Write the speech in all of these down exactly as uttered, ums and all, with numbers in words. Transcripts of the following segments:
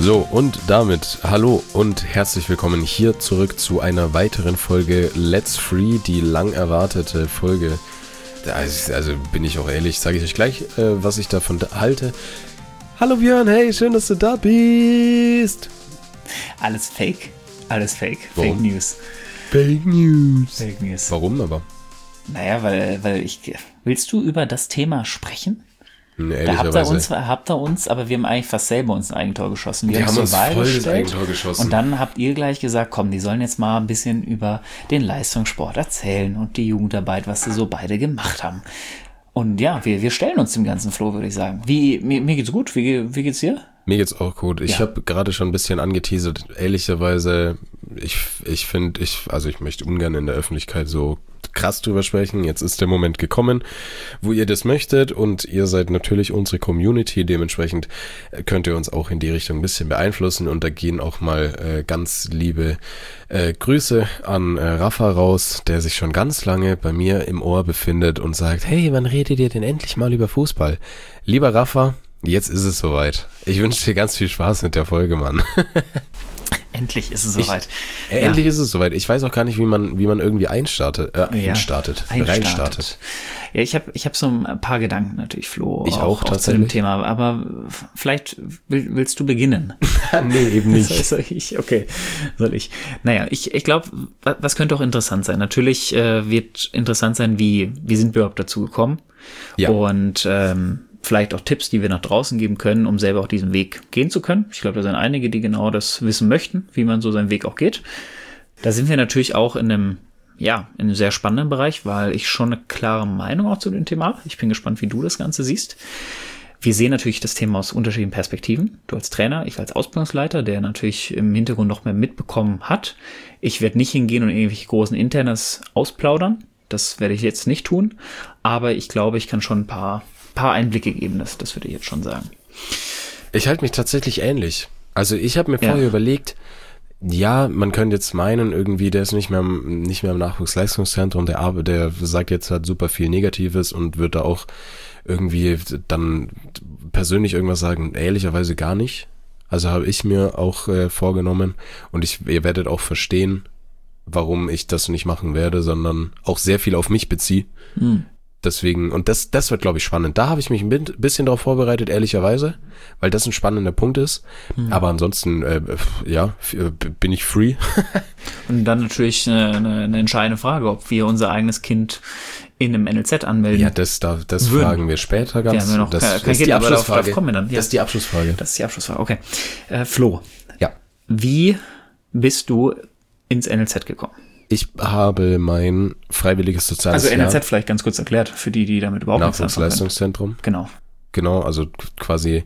So, und damit hallo und herzlich willkommen hier zurück zu einer weiteren Folge Let's Free, die lang erwartete Folge. Also, also bin ich auch ehrlich, sage ich euch gleich, äh, was ich davon halte. Hallo Björn, hey, schön, dass du da bist. Alles Fake, alles Fake, Warum? Fake News. Fake News. Fake News. Warum aber? Naja, weil, weil ich, willst du über das Thema sprechen? Nee, Da habt ihr uns, habt ihr uns, aber wir haben eigentlich fast selber uns ein Eigentor geschossen. Wir, wir haben uns Survival voll das gestellt. Eigentor geschossen. Und dann habt ihr gleich gesagt, komm, die sollen jetzt mal ein bisschen über den Leistungssport erzählen und die Jugendarbeit, was sie so beide gemacht haben. Und ja, wir, wir stellen uns dem ganzen Flo, würde ich sagen. Wie, mir, mir geht's gut, wie, wie geht's dir? Mir geht's auch gut. Ich Ja. habe gerade schon ein bisschen angeteasert. Ehrlicherweise, ich, ich finde, ich, also ich möchte ungern in der Öffentlichkeit so krass drüber sprechen. Jetzt ist der Moment gekommen, wo ihr das möchtet und ihr seid natürlich unsere Community. Dementsprechend könnt ihr uns auch in die Richtung ein bisschen beeinflussen und da gehen auch mal äh, ganz liebe äh, Grüße an äh, Rafa raus, der sich schon ganz lange bei mir im Ohr befindet und sagt, hey, wann redet ihr denn endlich mal über Fußball? Lieber Rafa, jetzt ist es soweit. Ich wünsche dir ganz viel Spaß mit der Folge, Mann. Endlich ist es soweit. Ich, äh, endlich ist es soweit. Ich weiß auch gar nicht, wie man, wie man irgendwie einstartet, äh, Ja, einstartet, einstartet. reinstartet. Ja, ich habe ich hab so ein paar Gedanken natürlich, Flo. Ich auch, auch zu tatsächlich. dem Thema. Aber vielleicht will, willst du beginnen? Nee, eben nicht. Soll, soll ich? Okay, soll ich. Naja, ich, ich glaube, was könnte auch interessant sein? Natürlich äh, wird interessant sein, wie, wie sind wir überhaupt dazu gekommen? Ja. Und ähm, vielleicht auch Tipps, die wir nach draußen geben können, um selber auch diesen Weg gehen zu können. Ich glaube, da sind einige, die genau das wissen möchten, wie man so seinen Weg auch geht. Da sind wir natürlich auch in einem, ja, in einem sehr spannenden Bereich, weil ich schon eine klare Meinung auch zu dem Thema habe. Ich bin gespannt, wie du das Ganze siehst. Wir sehen natürlich das Thema aus unterschiedlichen Perspektiven. Du als Trainer, ich als Ausbildungsleiter, der natürlich im Hintergrund noch mehr mitbekommen hat. Ich werde nicht hingehen und irgendwelche großen Internas ausplaudern. Das werde ich jetzt nicht tun. Aber ich glaube, ich kann schon ein paar paar Einblicke geben, das, das würde ich jetzt schon sagen. Ich halte mich tatsächlich ähnlich. Also ich habe mir Ja. vorher überlegt, ja, man könnte jetzt meinen, irgendwie, der ist nicht mehr, im- nicht mehr im Nachwuchsleistungszentrum, der Arbe, der sagt jetzt halt super viel Negatives und wird da auch irgendwie dann persönlich irgendwas sagen, ehrlicherweise gar nicht. Also habe ich mir auch äh, vorgenommen und ich, ihr werdet auch verstehen, warum ich das nicht machen werde, sondern auch sehr viel auf mich beziehe. Hm. Deswegen, und das, das wird, glaube ich, spannend. Da habe ich mich ein bin- bisschen darauf vorbereitet, ehrlicherweise, weil das ein spannender Punkt ist. Mhm. Aber ansonsten, äh, ja, f- äh, b- bin ich free. Und dann natürlich eine, eine, eine entscheidende Frage, ob wir unser eigenes Kind in einem N L Z anmelden. Ja, das, da, das Würden. fragen wir später ganz. Wir haben ja noch das, kein- das kein ist Kind, die aber darauf- Abschlussfrage. darauf kommen wir dann, ja. Das ist die Abschlussfrage. Das ist die Abschlussfrage. Okay. Äh, Flo, Ja. wie bist du ins N L Z gekommen? Ich habe mein freiwilliges soziales Also N L Jahr, Z vielleicht ganz kurz erklärt, für die, die damit überhaupt nichts anfangen können. Nachwuchsleistungszentrum. Genau. Genau, also quasi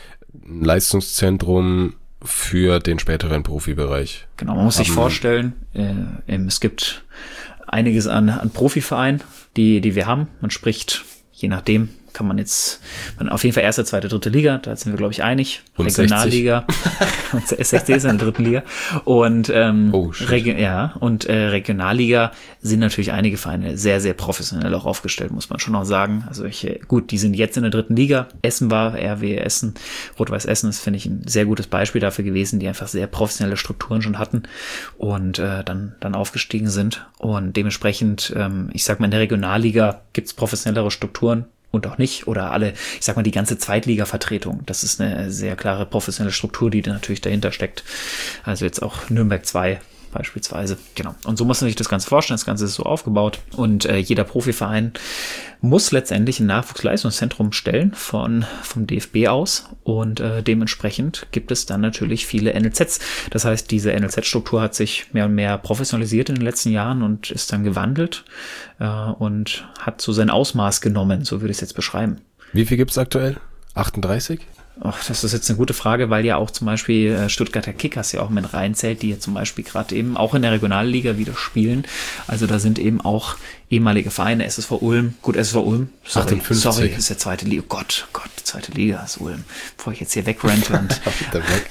ein Leistungszentrum für den späteren Profibereich. Genau, man muss sich Haben- vorstellen, äh, ähm, es gibt einiges an, an Profivereinen, die, die wir haben. Man spricht, je nachdem, kann man jetzt, man auf jeden Fall erste, zweite, dritte Liga, da sind wir, glaube ich, einig. Und Regionalliga. Und S sechzig ist in der dritten Liga. Und, ähm, Oh, shit. Regi- ja, und äh, Regionalliga sind natürlich einige Vereine sehr, sehr professionell auch aufgestellt, muss man schon auch sagen. Also ich, äh, gut, die sind jetzt in der dritten Liga. Essen war R W Essen, Rot-Weiß Essen ist, finde ich, ein sehr gutes Beispiel dafür gewesen, die einfach sehr professionelle Strukturen schon hatten und äh, dann, dann aufgestiegen sind. Und dementsprechend, ähm, ich sag mal, in der Regionalliga gibt's professionellere Strukturen und auch nicht. Oder alle, ich sag mal, die ganze Zweitliga-Vertretung. Das ist eine sehr klare professionelle Struktur, die da natürlich dahinter steckt. Also jetzt auch Nürnberg zwei beispielsweise. Genau. Und so muss man sich das Ganze vorstellen. Das Ganze ist so aufgebaut. Und äh, jeder Profiverein muss letztendlich ein Nachwuchsleistungszentrum stellen von vom D F B aus. Und äh, dementsprechend gibt es dann natürlich viele N L Zs. Das heißt, diese N L Z-Struktur hat sich mehr und mehr professionalisiert in den letzten Jahren und ist dann gewandelt äh, und hat so sein Ausmaß genommen. So würde ich es jetzt beschreiben. Wie viel gibt's aktuell? achtunddreißig? Ach, das ist jetzt eine gute Frage, weil ja auch zum Beispiel äh, Stuttgarter Kickers ja auch mit reinzählt, die ja zum Beispiel gerade eben auch in der Regionalliga wieder spielen. Also da sind eben auch ehemalige Vereine, S S V Ulm, gut, S S V Ulm, sorry, achtundfünfzig. sorry, ist der zweite Liga, oh Gott, Gott, zweite Liga ist Ulm, bevor ich jetzt hier wegrente und, Da weg.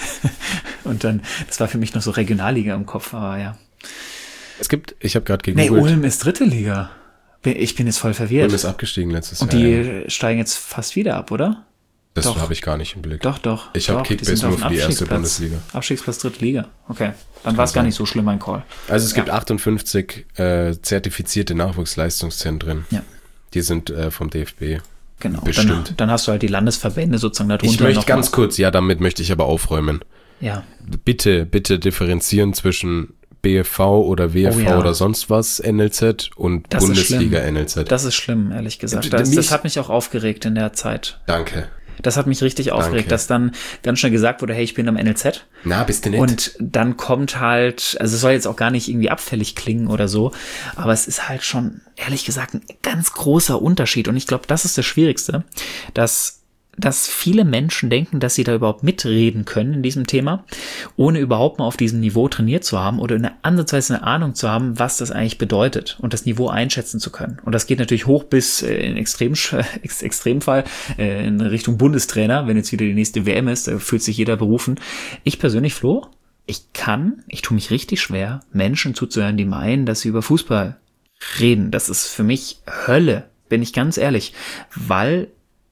und dann, das war für mich noch so Regionalliga im Kopf, aber ja. Es gibt, ich habe gerade Nee, gegoogelt. Ulm ist dritte Liga. Ich bin jetzt voll verwirrt. Ulm ist abgestiegen letztes Und Jahr. die ja. steigen jetzt fast wieder ab, oder? Das Doch. habe ich gar nicht im Blick. Doch, doch. Ich habe doch, die Kickbase sind nur auf für die dem erste Abstiegsplatz. Bundesliga. Abstiegsplatz dritte Liga. Okay. Dann war es gar nicht so schlimm, mein Call. Also es gibt Ja. achtundfünfzig äh, zertifizierte Nachwuchsleistungszentren. Ja. Die sind äh, vom D F B. Genau. Bestimmt. Dann, dann hast du halt die Landesverbände sozusagen darunter. Ich möchte noch ganz mal. kurz, ja, damit möchte ich aber aufräumen. Ja. Bitte, bitte differenzieren zwischen B F V oder W F V Oh ja. oder sonst was N L Z und Das ist Bundesliga schlimm. N L Z. Das ist schlimm, ehrlich D- gesagt. d- Das, mich- das hat mich auch aufgeregt in der Zeit. Danke. Das hat mich richtig aufgeregt, dass dann ganz schnell gesagt wurde, hey, ich bin am N L Z. Na, bist du nett? Und dann kommt halt, also es soll jetzt auch gar nicht irgendwie abfällig klingen oder so, aber es ist halt schon, ehrlich gesagt, ein ganz großer Unterschied. Und ich glaube, das ist das Schwierigste, dass dass viele Menschen denken, dass sie da überhaupt mitreden können in diesem Thema, ohne überhaupt mal auf diesem Niveau trainiert zu haben oder eine ansatzweise eine Ahnung zu haben, was das eigentlich bedeutet und das Niveau einschätzen zu können. Und das geht natürlich hoch bis äh, in Extrem, Ex Extremfall äh, in Richtung Bundestrainer, wenn jetzt wieder die nächste W M ist, da fühlt sich jeder berufen. Ich persönlich, Flo, ich kann, ich tue mich richtig schwer, Menschen zuzuhören, die meinen, dass sie über Fußball reden. Das ist für mich Hölle, bin ich ganz ehrlich, weil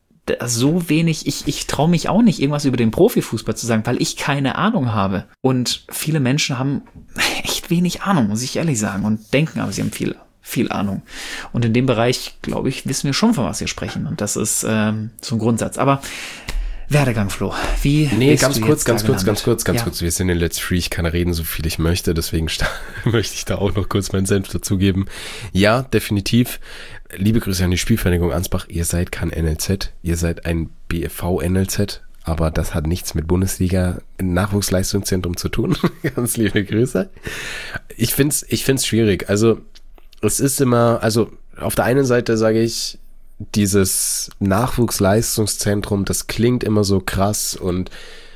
so wenig, ich, ich traue mich auch nicht, irgendwas über den Profifußball zu sagen, weil ich keine Ahnung habe. Und viele Menschen haben echt wenig Ahnung, muss ich ehrlich sagen, und denken aber, sie haben viel, viel Ahnung. Und in dem Bereich, glaube ich, wissen wir schon, von was wir sprechen. Und das ist ähm, so ein Grundsatz. Aber Werdegang, Flo, wie Nee, bist ganz du kurz, jetzt ganz da kurz, gelandet? ganz kurz, ganz Ja. kurz. Wir sind in Let's Free, ich kann reden, so viel ich möchte, deswegen sta- möchte ich da auch noch kurz meinen Senf dazugeben. Ja, definitiv. Liebe Grüße an die Spielvereinigung Ansbach. Ihr seid kein N L Z, ihr seid ein B F V N L Z, aber das hat nichts mit Bundesliga Nachwuchsleistungszentrum zu tun. Ganz liebe Grüße. Ich find's, ich find's schwierig. Also, es ist immer, also, auf der einen Seite sage ich, dieses Nachwuchsleistungszentrum, das klingt immer so krass und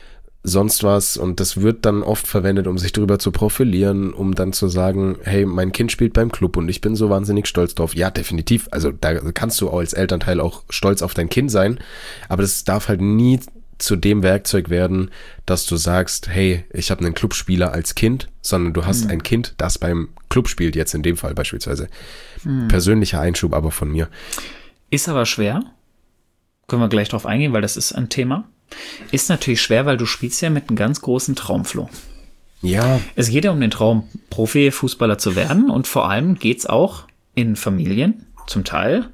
sonst was und das wird dann oft verwendet, um sich drüber zu profilieren, um dann zu sagen, hey, mein Kind spielt beim Club und ich bin so wahnsinnig stolz drauf. Ja, definitiv. Also da kannst du als Elternteil auch stolz auf dein Kind sein, aber das darf halt nie zu dem Werkzeug werden, dass du sagst, hey, ich habe einen Clubspieler als Kind, sondern du hast Mhm. ein Kind, das beim Club spielt, jetzt in dem Fall beispielsweise. Mhm. Persönlicher Einschub aber von mir. Ist aber schwer. Können wir gleich drauf eingehen, weil das ist ein Thema. Ist natürlich schwer, weil du spielst ja mit einem ganz großen Traumflow. Ja. Es geht ja um den Traum, Profifußballer zu werden und vor allem geht's auch in Familien, zum Teil,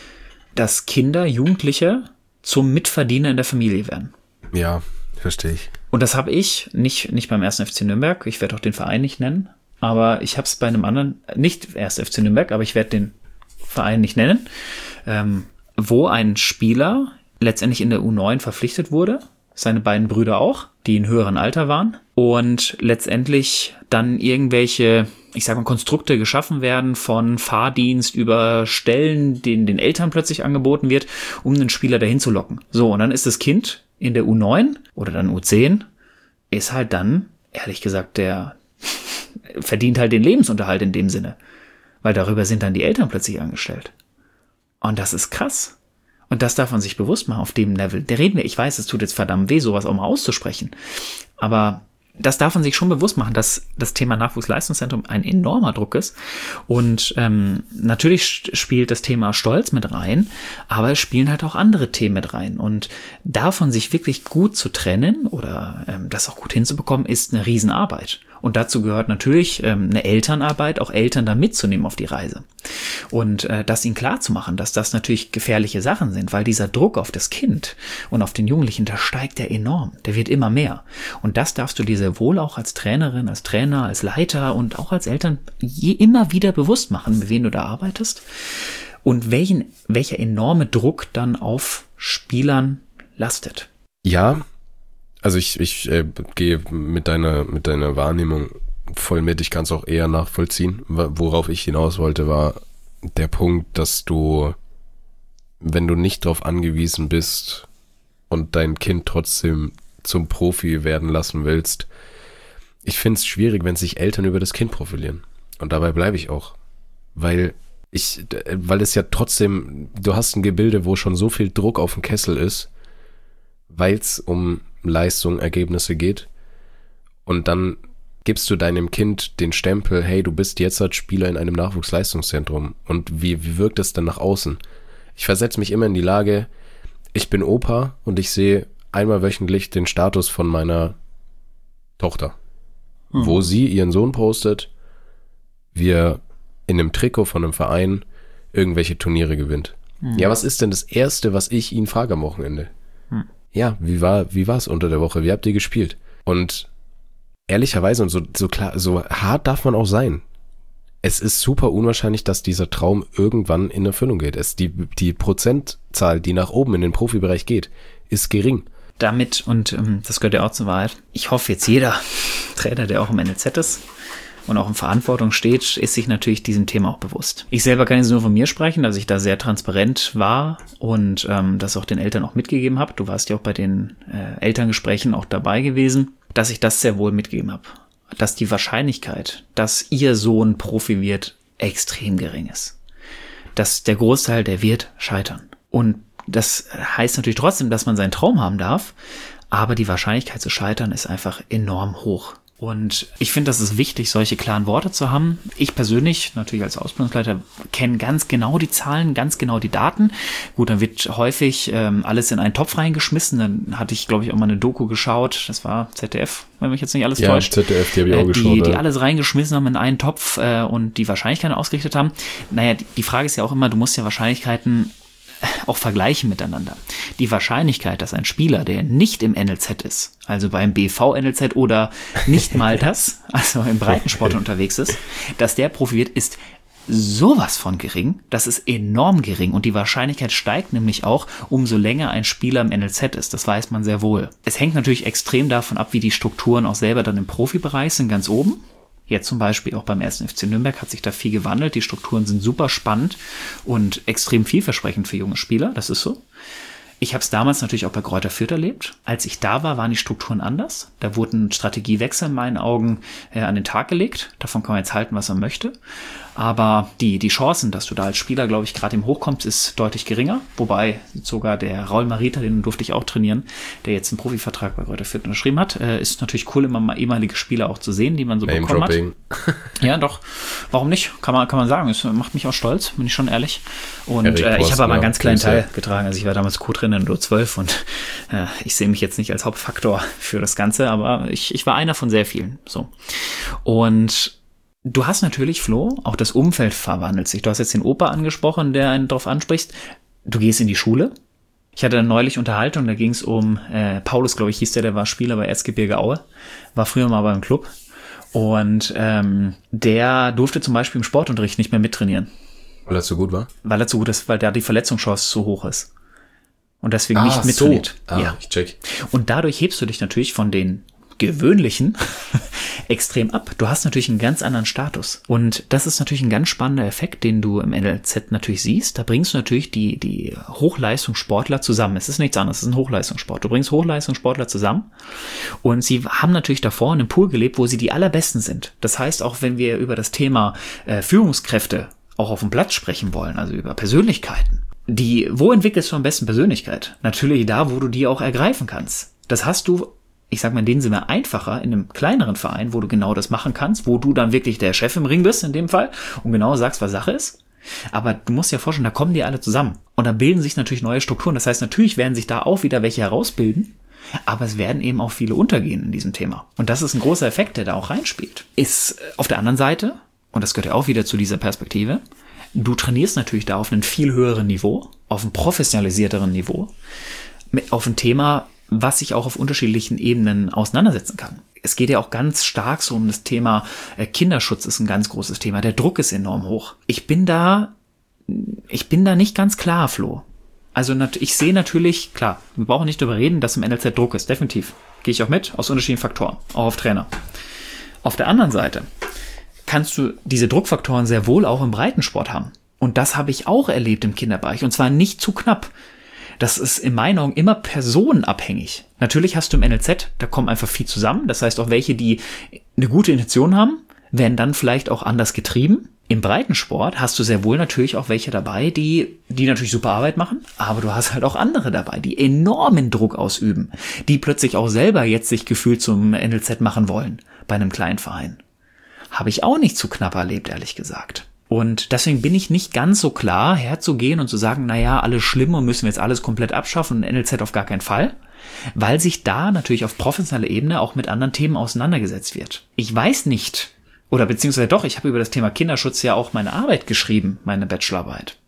dass Kinder, Jugendliche zum Mitverdiener in der Familie werden. Ja, verstehe ich. Und das habe ich nicht, nicht beim ersten F C Nürnberg, ich werde auch den Verein nicht nennen, aber ich habe es bei einem anderen, nicht ersten F C Nürnberg, aber ich werde den Verein nicht nennen, ähm, wo ein Spieler letztendlich in der U neun verpflichtet wurde, seine beiden Brüder auch, die in höheren Alter waren und letztendlich dann irgendwelche, ich sag mal, Konstrukte geschaffen werden von Fahrdienst über Stellen, denen den Eltern plötzlich angeboten wird, um den Spieler dahin zu locken. So, und dann ist das Kind in der U neun oder dann U zehn, ist halt dann, ehrlich gesagt, der verdient halt den Lebensunterhalt in dem Sinne, weil darüber sind dann die Eltern plötzlich angestellt. Und das ist krass. Und das darf man sich bewusst machen auf dem Level. Der reden wir, ich weiß, es tut jetzt verdammt weh, sowas auch mal auszusprechen. Aber das darf man sich schon bewusst machen, dass das Thema Nachwuchsleistungszentrum ein enormer Druck ist. Und ähm, natürlich spielt das Thema Stolz mit rein, aber es spielen halt auch andere Themen mit rein. Und davon sich wirklich gut zu trennen oder ähm, das auch gut hinzubekommen, ist eine Riesenarbeit. Und dazu gehört natürlich ähm, eine Elternarbeit, auch Eltern da mitzunehmen auf die Reise. Und äh, das ihnen klar zu machen, dass das natürlich gefährliche Sachen sind, weil dieser Druck auf das Kind und auf den Jugendlichen, der steigt ja enorm, der wird immer mehr. Und das darfst du dir sehr wohl auch als Trainerin, als Trainer, als Leiter und auch als Eltern je immer wieder bewusst machen, mit wem du da arbeitest und welchen, welcher enorme Druck dann auf Spielern lastet. Ja, also ich, ich äh, gehe mit deiner, mit deiner Wahrnehmung voll mit. Ich kann es auch eher nachvollziehen. Worauf ich hinaus wollte, war der Punkt, dass du, wenn du nicht darauf angewiesen bist und dein Kind trotzdem zum Profi werden lassen willst, ich finde es schwierig, wenn sich Eltern über das Kind profilieren. Und dabei bleibe ich auch. Weil ich, weil es ja trotzdem, du hast ein Gebilde, wo schon so viel Druck auf dem Kessel ist, weil es um Leistung, Ergebnisse geht. Und dann gibst du deinem Kind den Stempel, hey, du bist jetzt als Spieler in einem Nachwuchsleistungszentrum. Und wie, wie wirkt es dann nach außen? Ich versetze mich immer in die Lage, ich bin Opa und ich sehe einmal wöchentlich den Status von meiner Tochter, hm. wo sie ihren Sohn postet, wie er in einem Trikot von einem Verein irgendwelche Turniere gewinnt. Hm. Ja, was ist denn das Erste, was ich ihn frage am Wochenende? Hm. Ja, wie war wie war es unter der Woche? Wie habt ihr gespielt? Und ehrlicherweise und so, so klar, so hart darf man auch sein. Es ist super unwahrscheinlich, dass dieser Traum irgendwann in Erfüllung geht. Es, die, die Prozentzahl, die nach oben in den Profibereich geht, ist gering. Damit, und ähm, das gehört ja auch zur Wahrheit, ich hoffe jetzt jeder Trainer, der auch im N L Z ist und auch in Verantwortung steht, ist sich natürlich diesem Thema auch bewusst. Ich selber kann jetzt nur von mir sprechen, dass ich da sehr transparent war und ähm, das auch den Eltern auch mitgegeben habe. Du warst ja auch bei den äh, Elterngesprächen auch dabei gewesen, dass ich das sehr wohl mitgegeben habe. Dass die Wahrscheinlichkeit, dass ihr Sohn Profi wird, extrem gering ist. Dass der Großteil, der wird scheitern. Und das heißt natürlich trotzdem, dass man seinen Traum haben darf, aber die Wahrscheinlichkeit zu scheitern ist einfach enorm hoch. Und ich finde, das ist wichtig, solche klaren Worte zu haben. Ich persönlich, natürlich als Ausbildungsleiter, kenne ganz genau die Zahlen, ganz genau die Daten. Gut, dann wird häufig ähm, alles in einen Topf reingeschmissen. Dann hatte ich, glaube ich, auch mal eine Doku geschaut. Das war Z D F, wenn mich jetzt nicht alles ja, täuscht. Z D F, die habe ich auch äh, geschaut. Die, ja. die alles reingeschmissen haben in einen Topf äh, und die Wahrscheinlichkeiten ausgerichtet haben. Naja, die, die Frage ist ja auch immer, du musst ja Wahrscheinlichkeiten auch vergleichen miteinander. Die Wahrscheinlichkeit, dass ein Spieler, der nicht im N L Z ist, also beim B V N L Z oder nicht mal das, also im Breitensport unterwegs ist, dass der Profi wird, ist sowas von gering, das ist enorm gering und die Wahrscheinlichkeit steigt nämlich auch, umso länger ein Spieler im N L Z ist, das weiß man sehr wohl. Es hängt natürlich extrem davon ab, wie die Strukturen auch selber dann im Profibereich sind, ganz oben. Jetzt zum Beispiel auch beim ersten F C Nürnberg hat sich da viel gewandelt. Die Strukturen sind super spannend und extrem vielversprechend für junge Spieler. Das ist so. Ich habe es damals natürlich auch bei Greuther Fürth erlebt. Als ich da war, waren die Strukturen anders. Da wurden Strategiewechsel in meinen Augen äh, an den Tag gelegt. Davon kann man jetzt halten, was man möchte. Aber die, die Chancen, dass du da als Spieler, glaube ich, gerade im Hochkommst, ist deutlich geringer. Wobei sogar der Raul Marita, den durfte ich auch trainieren, der jetzt einen Profivertrag bei Greuther Fürth unterschrieben hat, äh, ist natürlich cool, immer mal ehemalige Spieler auch zu sehen, die man so Name bekommen Dropping. hat. Ja, doch. Warum nicht? Kann man, kann man sagen. Es macht mich auch stolz, bin ich schon ehrlich. Und äh, ich habe aber einen ganz kleinen Teil getragen. Also ich war damals Co-Trainer in U zwölf und äh, ich sehe mich jetzt nicht als Hauptfaktor für das Ganze, aber ich, ich war einer von sehr vielen. So. Und du hast natürlich, Flo, auch das Umfeld verwandelt sich. Du hast jetzt den Opa angesprochen, der einen darauf anspricht. Du gehst in die Schule. Ich hatte neulich Unterhaltung, da ging es um äh, Paulus, glaube ich, hieß der, der war Spieler bei Erzgebirge Aue, war früher mal beim Club. Und ähm, der durfte zum Beispiel im Sportunterricht nicht mehr mittrainieren. Weil er zu gut war? Weil er zu gut ist, weil da die Verletzungschance zu hoch ist. Und deswegen ah, nicht mittrainiert. So. Ah, ja. Ich check. Und dadurch hebst du dich natürlich von den gewöhnlichen extrem ab. Du hast natürlich einen ganz anderen Status. Und das ist natürlich ein ganz spannender Effekt, den du im N L Z natürlich siehst. Da bringst du natürlich die, die Hochleistungssportler zusammen. Es ist nichts anderes, es ist ein Hochleistungssport. Du bringst Hochleistungssportler zusammen und sie haben natürlich davor in einem Pool gelebt, wo sie die allerbesten sind. Das heißt, auch wenn wir über das Thema äh, Führungskräfte auch auf dem Platz sprechen wollen, also über Persönlichkeiten, die, wo entwickelst du am besten Persönlichkeit? Natürlich da, wo du die auch ergreifen kannst. Das hast du, ich sag mal in dem Sinne, einfacher in einem kleineren Verein, wo du genau das machen kannst, wo du dann wirklich der Chef im Ring bist in dem Fall und genau sagst, was Sache ist. Aber du musst dir vorstellen, da kommen die alle zusammen. Und da bilden sich natürlich neue Strukturen. Das heißt, natürlich werden sich da auch wieder welche herausbilden, aber es werden eben auch viele untergehen in diesem Thema. Und das ist ein großer Effekt, der da auch reinspielt. Ist auf der anderen Seite, und das gehört ja auch wieder zu dieser Perspektive, du trainierst natürlich da auf einem viel höheren Niveau, auf einem professionalisierteren Niveau, mit, auf ein Thema, was sich auch auf unterschiedlichen Ebenen auseinandersetzen kann. Es geht ja auch ganz stark so um das Thema äh, Kinderschutz ist ein ganz großes Thema. Der Druck ist enorm hoch. Ich bin da, ich bin da nicht ganz klar, Flo. Also ich sehe natürlich, klar, wir brauchen nicht darüber reden, dass im N L Z Druck ist, definitiv. Gehe ich auch mit, aus unterschiedlichen Faktoren, auch auf Trainer. Auf der anderen Seite kannst du diese Druckfaktoren sehr wohl auch im Breitensport haben. Und das habe ich auch erlebt im Kinderbereich. Und zwar nicht zu knapp. Das ist in meinen Augen immer personenabhängig. Natürlich hast du im N L Z, da kommen einfach viel zusammen. Das heißt auch welche, die eine gute Intention haben, werden dann vielleicht auch anders getrieben. Im Breitensport hast du sehr wohl natürlich auch welche dabei, die, die natürlich super Arbeit machen. Aber du hast halt auch andere dabei, die enormen Druck ausüben. Die plötzlich auch selber jetzt sich gefühlt zum N L Z machen wollen bei einem kleinen Verein. Habe ich auch nicht zu knapp erlebt, ehrlich gesagt. Und deswegen bin ich nicht ganz so klar, herzugehen und zu sagen, naja, alles schlimm und müssen wir jetzt alles komplett abschaffen und N L Z auf gar keinen Fall, weil sich da natürlich auf professioneller Ebene auch mit anderen Themen auseinandergesetzt wird. Ich weiß nicht, oder beziehungsweise doch, ich habe über das Thema Kinderschutz ja auch meine Arbeit geschrieben, meine Bachelorarbeit,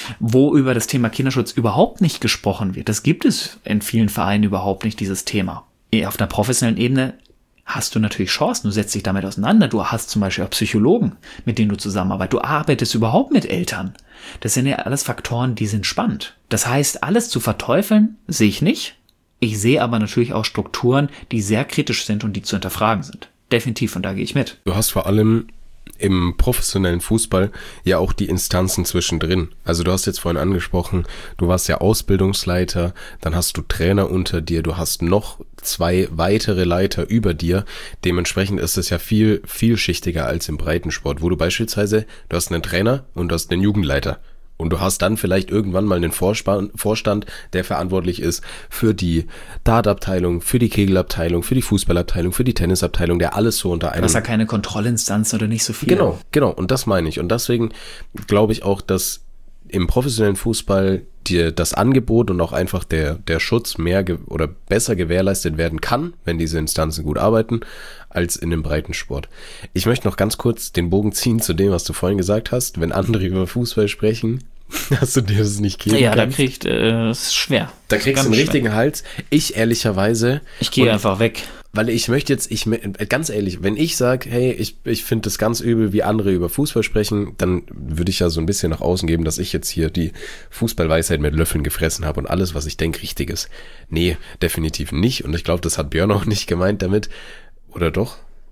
wo über das Thema Kinderschutz überhaupt nicht gesprochen wird. Das gibt es in vielen Vereinen überhaupt nicht, dieses Thema. Auf einer professionellen Ebene hast du natürlich Chancen, du setzt dich damit auseinander, du hast zum Beispiel auch Psychologen, mit denen du zusammenarbeitest, du arbeitest überhaupt mit Eltern. Das sind ja alles Faktoren, die sind spannend. Das heißt, alles zu verteufeln, sehe ich nicht. Ich sehe aber natürlich auch Strukturen, die sehr kritisch sind und die zu hinterfragen sind. Definitiv, und da gehe ich mit. Du hast vor allem im professionellen Fußball ja auch die Instanzen zwischendrin. Also du hast jetzt vorhin angesprochen, du warst ja Ausbildungsleiter, dann hast du Trainer unter dir, du hast noch zwei weitere Leiter über dir. Dementsprechend ist es ja viel vielschichtiger als im Breitensport, wo du beispielsweise, du hast einen Trainer und du hast einen Jugendleiter. Und du hast dann vielleicht irgendwann mal einen Vorstand, der verantwortlich ist für die Dartabteilung, für die Kegelabteilung, für die Fußballabteilung, für die Tennisabteilung, der alles so unter einem... Das ist ja keine Kontrollinstanz oder nicht so viel. Genau, genau. Und das meine ich. Und deswegen glaube ich auch, dass im professionellen Fußball dir das Angebot und auch einfach der, der Schutz mehr ge- oder besser gewährleistet werden kann, wenn diese Instanzen gut arbeiten, als in dem Breitensport. Ich möchte noch ganz kurz den Bogen ziehen zu dem, was du vorhin gesagt hast. Wenn andere über Fußball sprechen, dass du dir das nicht geben ja, kannst. Ja, da kriegt äh, ist schwer. Da kriegst du einen schwer. richtigen Hals. Ich ehrlicherweise... Ich gehe einfach weg. Weil ich möchte jetzt, ich ganz ehrlich, wenn ich sage, hey, ich, ich finde das ganz übel, wie andere über Fußball sprechen, dann würde ich ja so ein bisschen nach außen geben, dass ich jetzt hier die Fußballweisheit mit Löffeln gefressen habe und alles, was ich denke, richtig ist. Nee, definitiv nicht. Und ich glaube, das hat Björn auch nicht gemeint damit. Oder doch?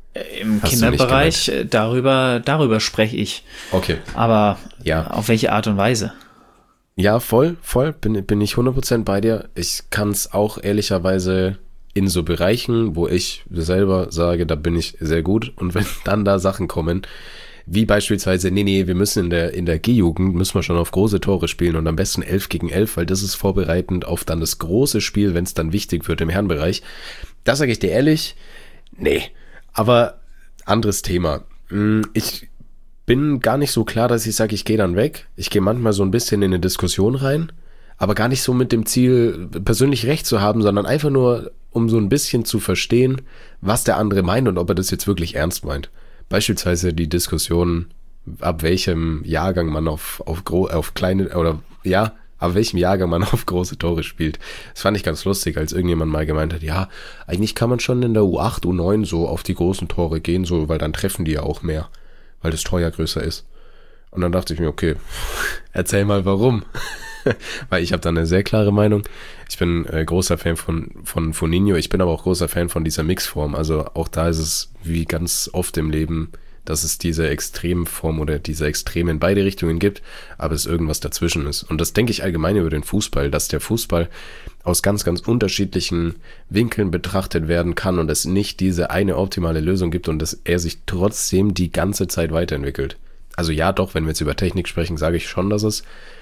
Im Hast Kinderbereich, darüber, darüber spreche ich. Okay. Aber ja. Auf welche Art und Weise? Ja, voll, voll, bin, bin ich hundert Prozent bei dir. Ich kann es auch ehrlicherweise in so Bereichen, wo ich selber sage, da bin ich sehr gut. Und wenn dann da Sachen kommen, wie beispielsweise, nee, nee, wir müssen in der, in der G-Jugend, müssen wir schon auf große Tore spielen und am besten elf gegen elf, weil das ist vorbereitend auf dann das große Spiel, wenn es dann wichtig wird im Herrenbereich. Das sage ich dir ehrlich, nee. Aber anderes Thema. Ich bin gar nicht so klar, dass ich sage, ich gehe dann weg. Ich gehe manchmal so ein bisschen in eine Diskussion rein, aber gar nicht so mit dem Ziel, persönlich recht zu haben, sondern einfach nur, um so ein bisschen zu verstehen, was der andere meint und ob er das jetzt wirklich ernst meint. Beispielsweise die Diskussion, ab welchem Jahrgang man auf, auf, gro- auf kleine, oder ja, ab welchem Jahrgang man auf große Tore spielt. Das fand ich ganz lustig, als irgendjemand mal gemeint hat, ja, eigentlich kann man schon in der U acht, U neun so auf die großen Tore gehen, so, weil dann treffen die ja auch mehr, weil das Tor ja größer ist. Und dann dachte ich mir, okay, erzähl mal warum. Weil ich habe da eine sehr klare Meinung. Ich bin äh, großer Fan von, von Foninho, ich bin aber auch großer Fan von dieser Mixform. Also auch da ist es wie ganz oft im Leben, dass es diese Extremform oder diese Extreme in beide Richtungen gibt, aber es irgendwas dazwischen ist. Und das denke ich allgemein über den Fußball, dass der Fußball aus ganz, ganz unterschiedlichen Winkeln betrachtet werden kann und es nicht diese eine optimale Lösung gibt und dass er sich trotzdem die ganze Zeit weiterentwickelt. Also ja, doch, wenn wir jetzt über Technik sprechen, sage ich schon, dass es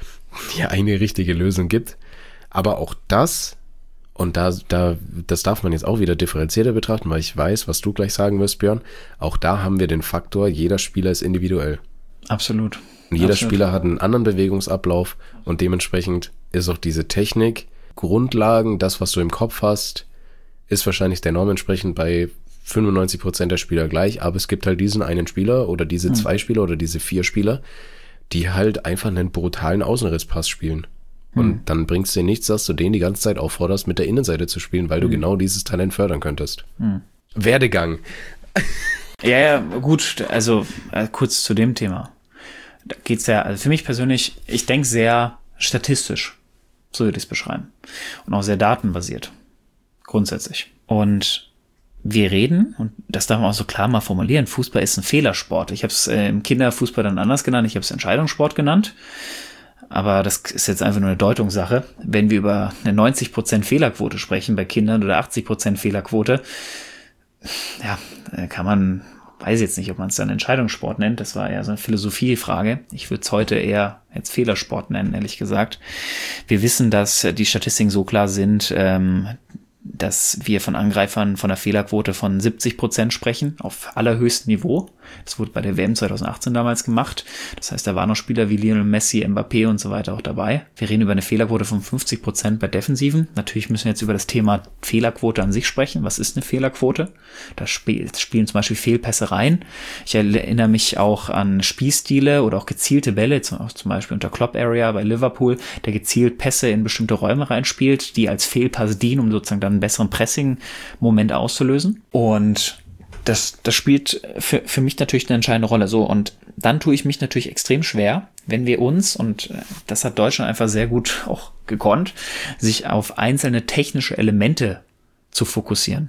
die eine richtige Lösung gibt. Aber auch das, und da, da, das darf man jetzt auch wieder differenzierter betrachten, weil ich weiß, was du gleich sagen wirst, Björn. Auch da haben wir den Faktor, jeder Spieler ist individuell. Absolut. Und jeder Absolut. Spieler hat einen anderen Bewegungsablauf und dementsprechend ist auch diese Technik, Grundlagen, das, was du im Kopf hast, ist wahrscheinlich der Norm entsprechend bei fünfundneunzig Prozent der Spieler gleich, aber es gibt halt diesen einen Spieler oder diese hm. zwei Spieler oder diese vier Spieler, die halt einfach einen brutalen Außenrisspass spielen. Und hm. dann bringt es dir nichts, dass du den die ganze Zeit aufforderst, mit der Innenseite zu spielen, weil hm. du genau dieses Talent fördern könntest. Hm. Werdegang. Ja, ja, gut, also äh, kurz zu dem Thema. Da geht's ja, also für mich persönlich, ich denke sehr statistisch, so würde ich es beschreiben. Und auch sehr datenbasiert, grundsätzlich. Und wir reden, und das darf man auch so klar mal formulieren, Fußball ist ein Fehlersport. Ich habe es äh, im Kinderfußball dann anders genannt, ich habe es Entscheidungssport genannt. Aber das ist jetzt einfach nur eine Deutungssache. Wenn wir über eine neunzig Prozent Fehlerquote sprechen bei Kindern oder achtzig Prozent Fehlerquote, ja, kann man, weiß jetzt nicht, ob man es dann Entscheidungssport nennt. Das war eher so eine Philosophiefrage. Ich würde es heute eher jetzt Fehlersport nennen, ehrlich gesagt. Wir wissen, dass die Statistiken so klar sind, ähm, dass wir von Angreifern von einer Fehlerquote von siebzig Prozent sprechen, auf allerhöchstem Niveau. Das wurde bei der W M zwanzig achtzehn damals gemacht. Das heißt, da waren noch Spieler wie Lionel Messi, Mbappé und so weiter auch dabei. Wir reden über eine Fehlerquote von fünfzig Prozent bei Defensiven. Natürlich müssen wir jetzt über das Thema Fehlerquote an sich sprechen. Was ist eine Fehlerquote? Da spiel, spielen zum Beispiel Fehlpässe rein. Ich erinnere mich auch an Spielstile oder auch gezielte Bälle, zum, zum Beispiel unter Klopp Area bei Liverpool, der gezielt Pässe in bestimmte Räume reinspielt, die als Fehlpass dienen, um sozusagen dann einen besseren Pressing-Moment auszulösen. Und Das, das spielt für, für mich natürlich eine entscheidende Rolle. So, und dann tue ich mich natürlich extrem schwer, wenn wir uns, und das hat Deutschland einfach sehr gut auch gekonnt, sich auf einzelne technische Elemente zu fokussieren.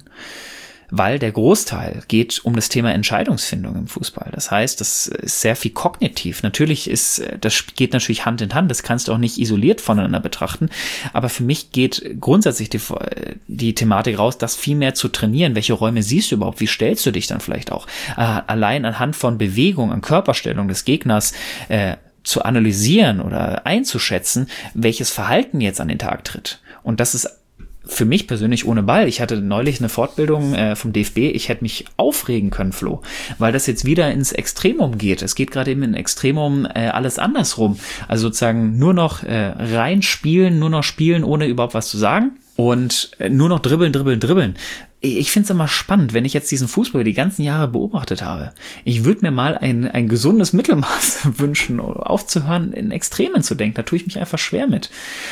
Weil der Großteil geht um das Thema Entscheidungsfindung im Fußball. Das heißt, das ist sehr viel kognitiv. Natürlich ist, das geht natürlich Hand in Hand. Das kannst du auch nicht isoliert voneinander betrachten. Aber für mich geht grundsätzlich die, die Thematik raus, das viel mehr zu trainieren. Welche Räume siehst du überhaupt? Wie stellst du dich dann vielleicht auch? Allein anhand von Bewegung, an Körperstellung des Gegners, äh, zu analysieren oder einzuschätzen, welches Verhalten jetzt an den Tag tritt. Und das ist für mich persönlich ohne Ball. Ich hatte neulich eine Fortbildung äh, vom D F B. Ich hätte mich aufregen können, Flo, weil das jetzt wieder ins Extremum geht. Es geht gerade eben in Extremum äh, alles andersrum. Also sozusagen nur noch äh, rein spielen, nur noch spielen, ohne überhaupt was zu sagen und äh, nur noch dribbeln, dribbeln, dribbeln. Ich finde es immer spannend, wenn ich jetzt diesen Fußball die ganzen Jahre beobachtet habe. Ich würde mir mal ein, ein gesundes Mittelmaß wünschen, aufzuhören, in Extremen zu denken. Da tue ich mich einfach schwer mit.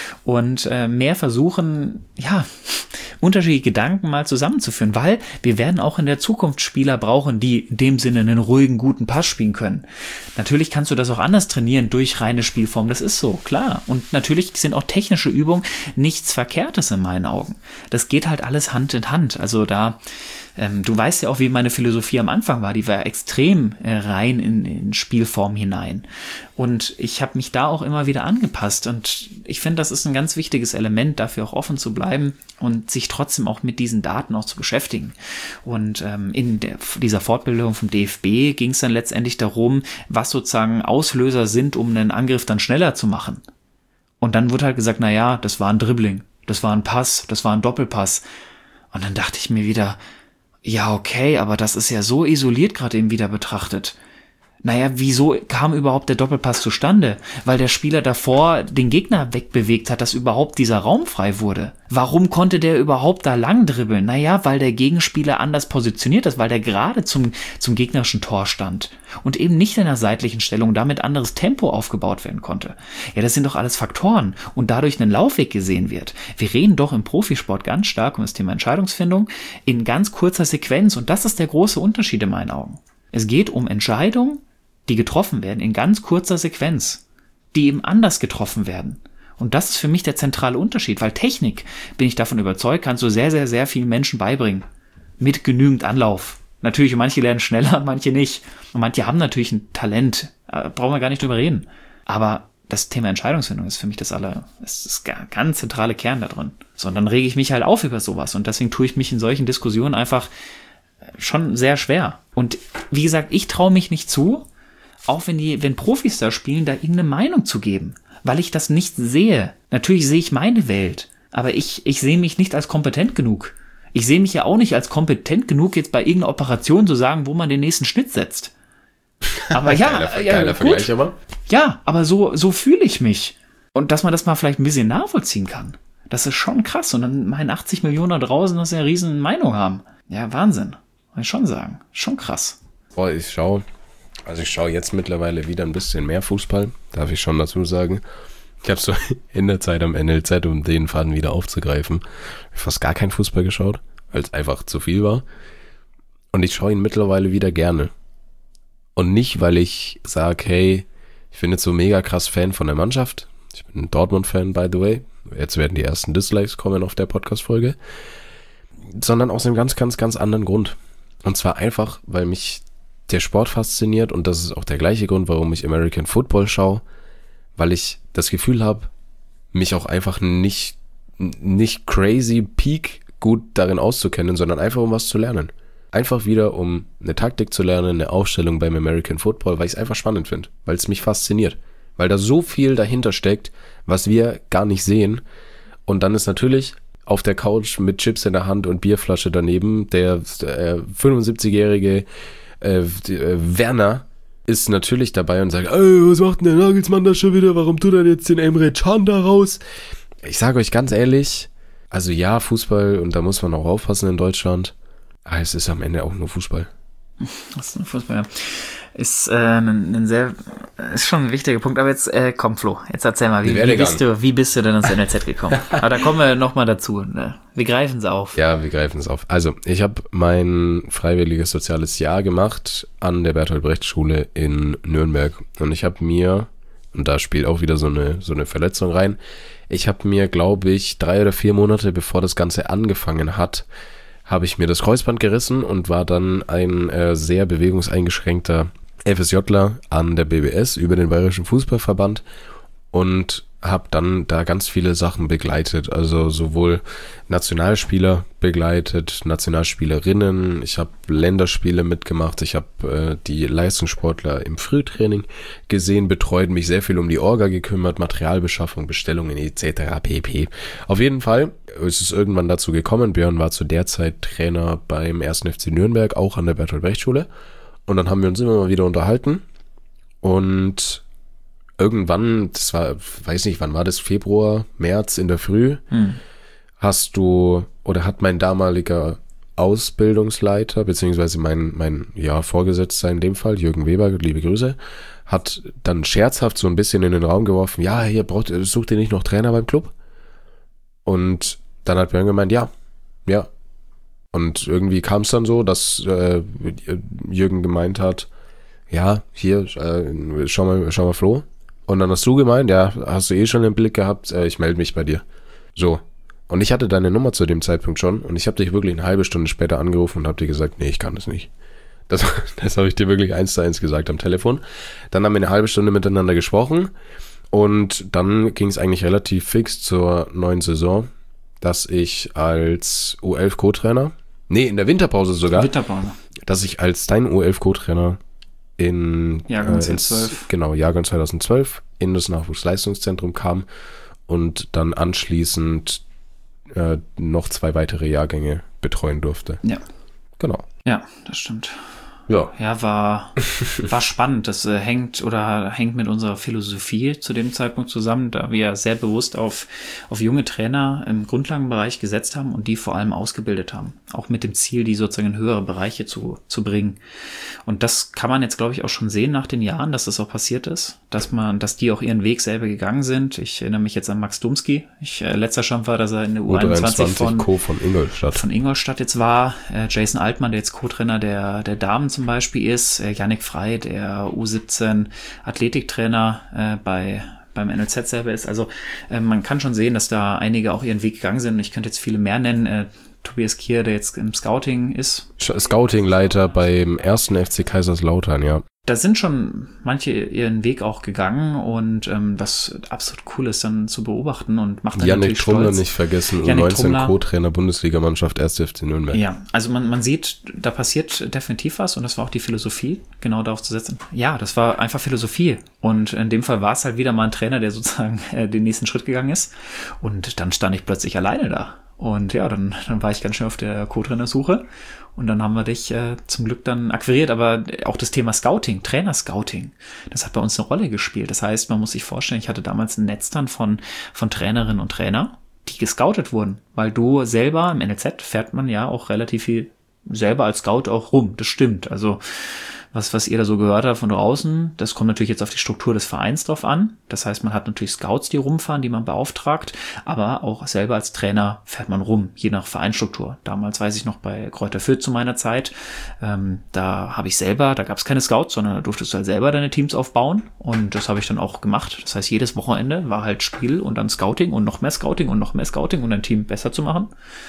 Und äh, mehr versuchen, ja, unterschiedliche Gedanken mal zusammenzuführen, weil wir werden auch in der Zukunft Spieler brauchen, die in dem Sinne einen ruhigen, guten Pass spielen können. Natürlich kannst du das auch anders trainieren durch reine Spielform, das ist so, klar. Und natürlich sind auch technische Übungen nichts Verkehrtes in meinen Augen. Das geht halt alles Hand in Hand. Also da, ähm, du weißt ja auch, wie meine Philosophie am Anfang war, die war extrem äh, rein in, in Spielform hinein. Und ich habe mich da auch immer wieder angepasst und ich finde, das ist ein ganz wichtiges Element, dafür auch offen zu bleiben und sich trotzdem auch mit diesen Daten auch zu beschäftigen. Und ähm, in der, dieser Fortbildung vom D F B ging es dann letztendlich darum, was sozusagen Auslöser sind, um einen Angriff dann schneller zu machen. Und dann wurde halt gesagt, na ja, das war ein Dribbling, das war ein Pass, das war ein Doppelpass. Und dann dachte ich mir wieder, ja okay, aber das ist ja so isoliert gerade eben wieder betrachtet. Naja, wieso kam überhaupt der Doppelpass zustande? Weil der Spieler davor den Gegner wegbewegt hat, dass überhaupt dieser Raum frei wurde. Warum konnte der überhaupt da lang dribbeln? Naja, weil der Gegenspieler anders positioniert ist, weil der gerade zum, zum gegnerischen Tor stand und eben nicht in einer seitlichen Stellung, damit anderes Tempo aufgebaut werden konnte. Ja, das sind doch alles Faktoren und dadurch ein Laufweg gesehen wird. Wir reden doch im Profisport ganz stark um das Thema Entscheidungsfindung in ganz kurzer Sequenz und das ist der große Unterschied in meinen Augen. Es geht um Entscheidungen, die getroffen werden in ganz kurzer Sequenz, die eben anders getroffen werden. Und das ist für mich der zentrale Unterschied, weil Technik, bin ich davon überzeugt, kannst du sehr, sehr, sehr vielen Menschen beibringen. Mit genügend Anlauf. Natürlich, manche lernen schneller, manche nicht. Und manche haben natürlich ein Talent, da brauchen wir gar nicht drüber reden. Aber das Thema Entscheidungsfindung ist für mich das aller, das ist der ganz zentrale Kern da drin. So, und dann rege ich mich halt auf über sowas. Und deswegen tue ich mich in solchen Diskussionen einfach schon sehr schwer. Und wie gesagt, ich traue mich nicht zu, auch wenn die, wenn Profis da spielen, da irgendeine Meinung zu geben, weil ich das nicht sehe. Natürlich sehe ich meine Welt, aber ich, ich sehe mich nicht als kompetent genug. Ich sehe mich ja auch nicht als kompetent genug, jetzt bei irgendeiner Operation zu sagen, wo man den nächsten Schnitt setzt. Aber ja, geiler, ja, geiler gut. Vergleich, aber. Ja, aber so, so fühle ich mich. Und dass man das mal vielleicht ein bisschen nachvollziehen kann. Das ist schon krass. Und dann meinen achtzig Millionen da draußen, dass sie eine riesen Meinung haben. Ja, Wahnsinn. Muss ich schon sagen. Schon krass. Boah, ich schaue. Also ich schaue jetzt mittlerweile wieder ein bisschen mehr Fußball, darf ich schon dazu sagen. Ich habe so in der Zeit am N L Z, um den Faden wieder aufzugreifen, fast gar kein Fußball geschaut, weil es einfach zu viel war. Und ich schaue ihn mittlerweile wieder gerne. Und nicht, weil ich sage, hey, ich bin jetzt so mega krass Fan von der Mannschaft. Ich bin ein Dortmund-Fan, by the way. Jetzt werden die ersten Dislikes kommen auf der Podcast-Folge. Sondern aus einem ganz, ganz, ganz anderen Grund. Und zwar einfach, weil mich der Sport fasziniert und das ist auch der gleiche Grund, warum ich American Football schaue, weil ich das Gefühl habe, mich auch einfach nicht, nicht crazy peak gut darin auszukennen, sondern einfach um was zu lernen. Einfach wieder um eine Taktik zu lernen, eine Aufstellung beim American Football, weil ich es einfach spannend finde, weil es mich fasziniert, weil da so viel dahinter steckt, was wir gar nicht sehen. Und dann ist natürlich auf der Couch mit Chips in der Hand und Bierflasche daneben. Der äh, fünfundsiebzigjährige äh, äh, Werner ist natürlich dabei und sagt, ey, was macht denn der Nagelsmann da schon wieder? Warum tut er jetzt den Emre Can da raus? Ich sage euch ganz ehrlich, also ja, Fußball, und da muss man auch aufpassen in Deutschland, aber es ist am Ende auch nur Fußball. Das ist ein Fußball, ja. Ist äh, ein, ein sehr, ist schon ein wichtiger Punkt. Aber jetzt, äh, komm Flo, jetzt erzähl mal, wie, wie bist du, wie bist du denn ins N L Z gekommen? Aber da kommen wir nochmal dazu. Ne? Wir greifen es auf. Ja, wir greifen es auf. Also, ich habe mein freiwilliges soziales Jahr gemacht an der Bertolt Brecht Schule in Nürnberg. Und ich habe mir, und da spielt auch wieder so eine, so eine Verletzung rein, ich habe mir, glaube ich, drei oder vier Monate bevor das Ganze angefangen hat, habe ich mir das Kreuzband gerissen und war dann ein äh, sehr bewegungseingeschränkter FSJler an der B B S über den Bayerischen Fußballverband und habe dann da ganz viele Sachen begleitet, also sowohl Nationalspieler begleitet, Nationalspielerinnen, ich habe Länderspiele mitgemacht, ich habe äh, die Leistungssportler im Frühtraining gesehen, betreut, mich sehr viel um die Orga gekümmert, Materialbeschaffung, Bestellungen et cetera pp. Auf jeden Fall ist es irgendwann dazu gekommen, Björn war zu der Zeit Trainer beim ersten F C Nürnberg, auch an der Bertolt Brecht Schule, und dann haben wir uns immer mal wieder unterhalten und irgendwann, das war, weiß nicht, wann war das, Februar, März in der Früh, hm. hast du, oder hat mein damaliger Ausbildungsleiter, beziehungsweise mein, mein, ja, Vorgesetzter in dem Fall, Jürgen Weber, liebe Grüße, hat dann scherzhaft so ein bisschen in den Raum geworfen, ja, hier braucht, sucht ihr nicht noch Trainer beim Club? Und dann hat Björn gemeint, ja, ja. Und irgendwie kam es dann so, dass äh, Jürgen gemeint hat, ja, hier, äh, schau mal, schau mal Flo. Und dann hast du gemeint, ja, hast du eh schon den Blick gehabt, äh, ich melde mich bei dir. So. Und ich hatte deine Nummer zu dem Zeitpunkt schon und ich habe dich wirklich eine halbe Stunde später angerufen und habe dir gesagt, nee, ich kann das nicht. Das, das habe ich dir wirklich eins zu eins gesagt am Telefon. Dann haben wir eine halbe Stunde miteinander gesprochen und dann ging es eigentlich relativ fix zur neuen Saison, dass ich als U elf Co-Trainer, nee, in der Winterpause sogar, Winterpause. dass ich als dein U elf Co-Trainer in Jahrgang äh, ins, genau, Jahrgang zweitausendzwölf in das Nachwuchsleistungszentrum kam und dann anschließend äh, noch zwei weitere Jahrgänge betreuen durfte. Ja. Genau. Ja, das stimmt. Ja. Ja, war, war spannend. Das äh, hängt oder hängt mit unserer Philosophie zu dem Zeitpunkt zusammen, da wir sehr bewusst auf, auf junge Trainer im Grundlagenbereich gesetzt haben und die vor allem ausgebildet haben. Auch mit dem Ziel, die sozusagen in höhere Bereiche zu, zu bringen. Und das kann man jetzt, glaube ich, auch schon sehen nach den Jahren, dass das auch passiert ist, dass man, dass die auch ihren Weg selber gegangen sind. Ich erinnere mich jetzt an Max Dumski. Ich, äh, letzter Stand war, dass er in der U einundzwanzig von, Co. von Ingolstadt. von Ingolstadt jetzt war. Äh, Jason Altmann, der jetzt Co-Trainer der, der Damen zum Beispiel ist, äh, Yannick Frey, der U siebzehn Athletiktrainer äh, bei beim N L Z selber ist. Also äh, man kann schon sehen, dass da einige auch ihren Weg gegangen sind. Ich könnte jetzt viele mehr nennen. Äh, Tobias Kier, der jetzt im Scouting ist. Scouting-Leiter beim ersten F C Kaiserslautern, ja. Da sind schon manche ihren Weg auch gegangen und ähm, was absolut cool ist, dann zu beobachten und macht dann Yannick natürlich Trumler stolz. nicht vergessen, U neunzehn Co-Trainer Bundesligamannschaft erster F C Nürnberg. Ja, also man, man sieht, da passiert definitiv was und das war auch die Philosophie, genau darauf zu setzen. Ja, das war einfach Philosophie und in dem Fall war es halt wieder mal ein Trainer, der sozusagen äh, den nächsten Schritt gegangen ist und dann stand ich plötzlich alleine da. Und ja, dann, dann war ich ganz schön auf der Co-Trainer-Suche und dann haben wir dich äh, zum Glück dann akquiriert, aber auch das Thema Scouting, Trainer-Scouting, das hat bei uns eine Rolle gespielt. Das heißt, man muss sich vorstellen, ich hatte damals ein Netz dann von, von Trainerinnen und Trainer, die gescoutet wurden, weil du selber im N L Z fährt man ja auch relativ viel selber als Scout auch rum, das stimmt. Also was, was ihr da so gehört habt von draußen, das kommt natürlich jetzt auf die Struktur des Vereins drauf an. Das heißt, man hat natürlich Scouts, die rumfahren, die man beauftragt, aber auch selber als Trainer fährt man rum, je nach Vereinsstruktur. Damals weiß ich noch bei Kräuter Fürth zu meiner Zeit, ähm, da habe ich selber, da gab es keine Scouts, sondern da durftest du halt selber deine Teams aufbauen und das habe ich dann auch gemacht. Das heißt, jedes Wochenende war halt Spiel und dann Scouting und noch mehr Scouting und noch mehr Scouting, um dein Team besser zu machen.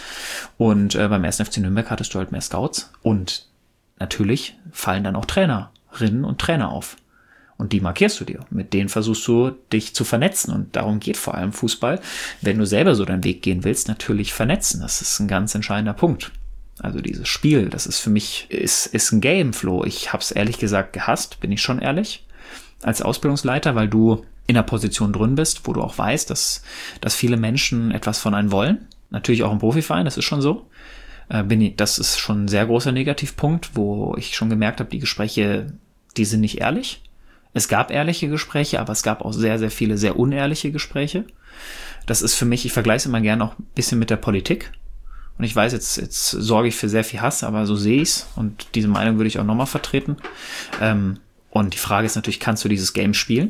Und äh, beim ersten F C Nürnberg hattest du halt mehr Scouts und natürlich fallen dann auch Trainerinnen und Trainer auf. Und die markierst du dir. Mit denen versuchst du, dich zu vernetzen. Und darum geht vor allem Fußball. Wenn du selber so deinen Weg gehen willst, natürlich vernetzen. Das ist ein ganz entscheidender Punkt. Also dieses Spiel, das ist für mich, ist, ist ein Gameflow. Ich habe es ehrlich gesagt gehasst, bin ich schon ehrlich, als Ausbildungsleiter, weil du in einer Position drin bist, wo du auch weißt, dass, dass viele Menschen etwas von einem wollen. Natürlich auch im Profiverein, das ist schon so. Äh, bin ich, das ist schon ein sehr großer Negativpunkt, wo ich schon gemerkt habe, die Gespräche, die sind nicht ehrlich. Es gab ehrliche Gespräche, aber es gab auch sehr, sehr viele sehr unehrliche Gespräche. Das ist für mich, ich vergleiche es immer gerne auch ein bisschen mit der Politik. Und ich weiß, jetzt, jetzt sorge ich für sehr viel Hass, aber so sehe ich es. Und diese Meinung würde ich auch nochmal vertreten. Ähm, und die Frage ist natürlich, kannst du dieses Game spielen?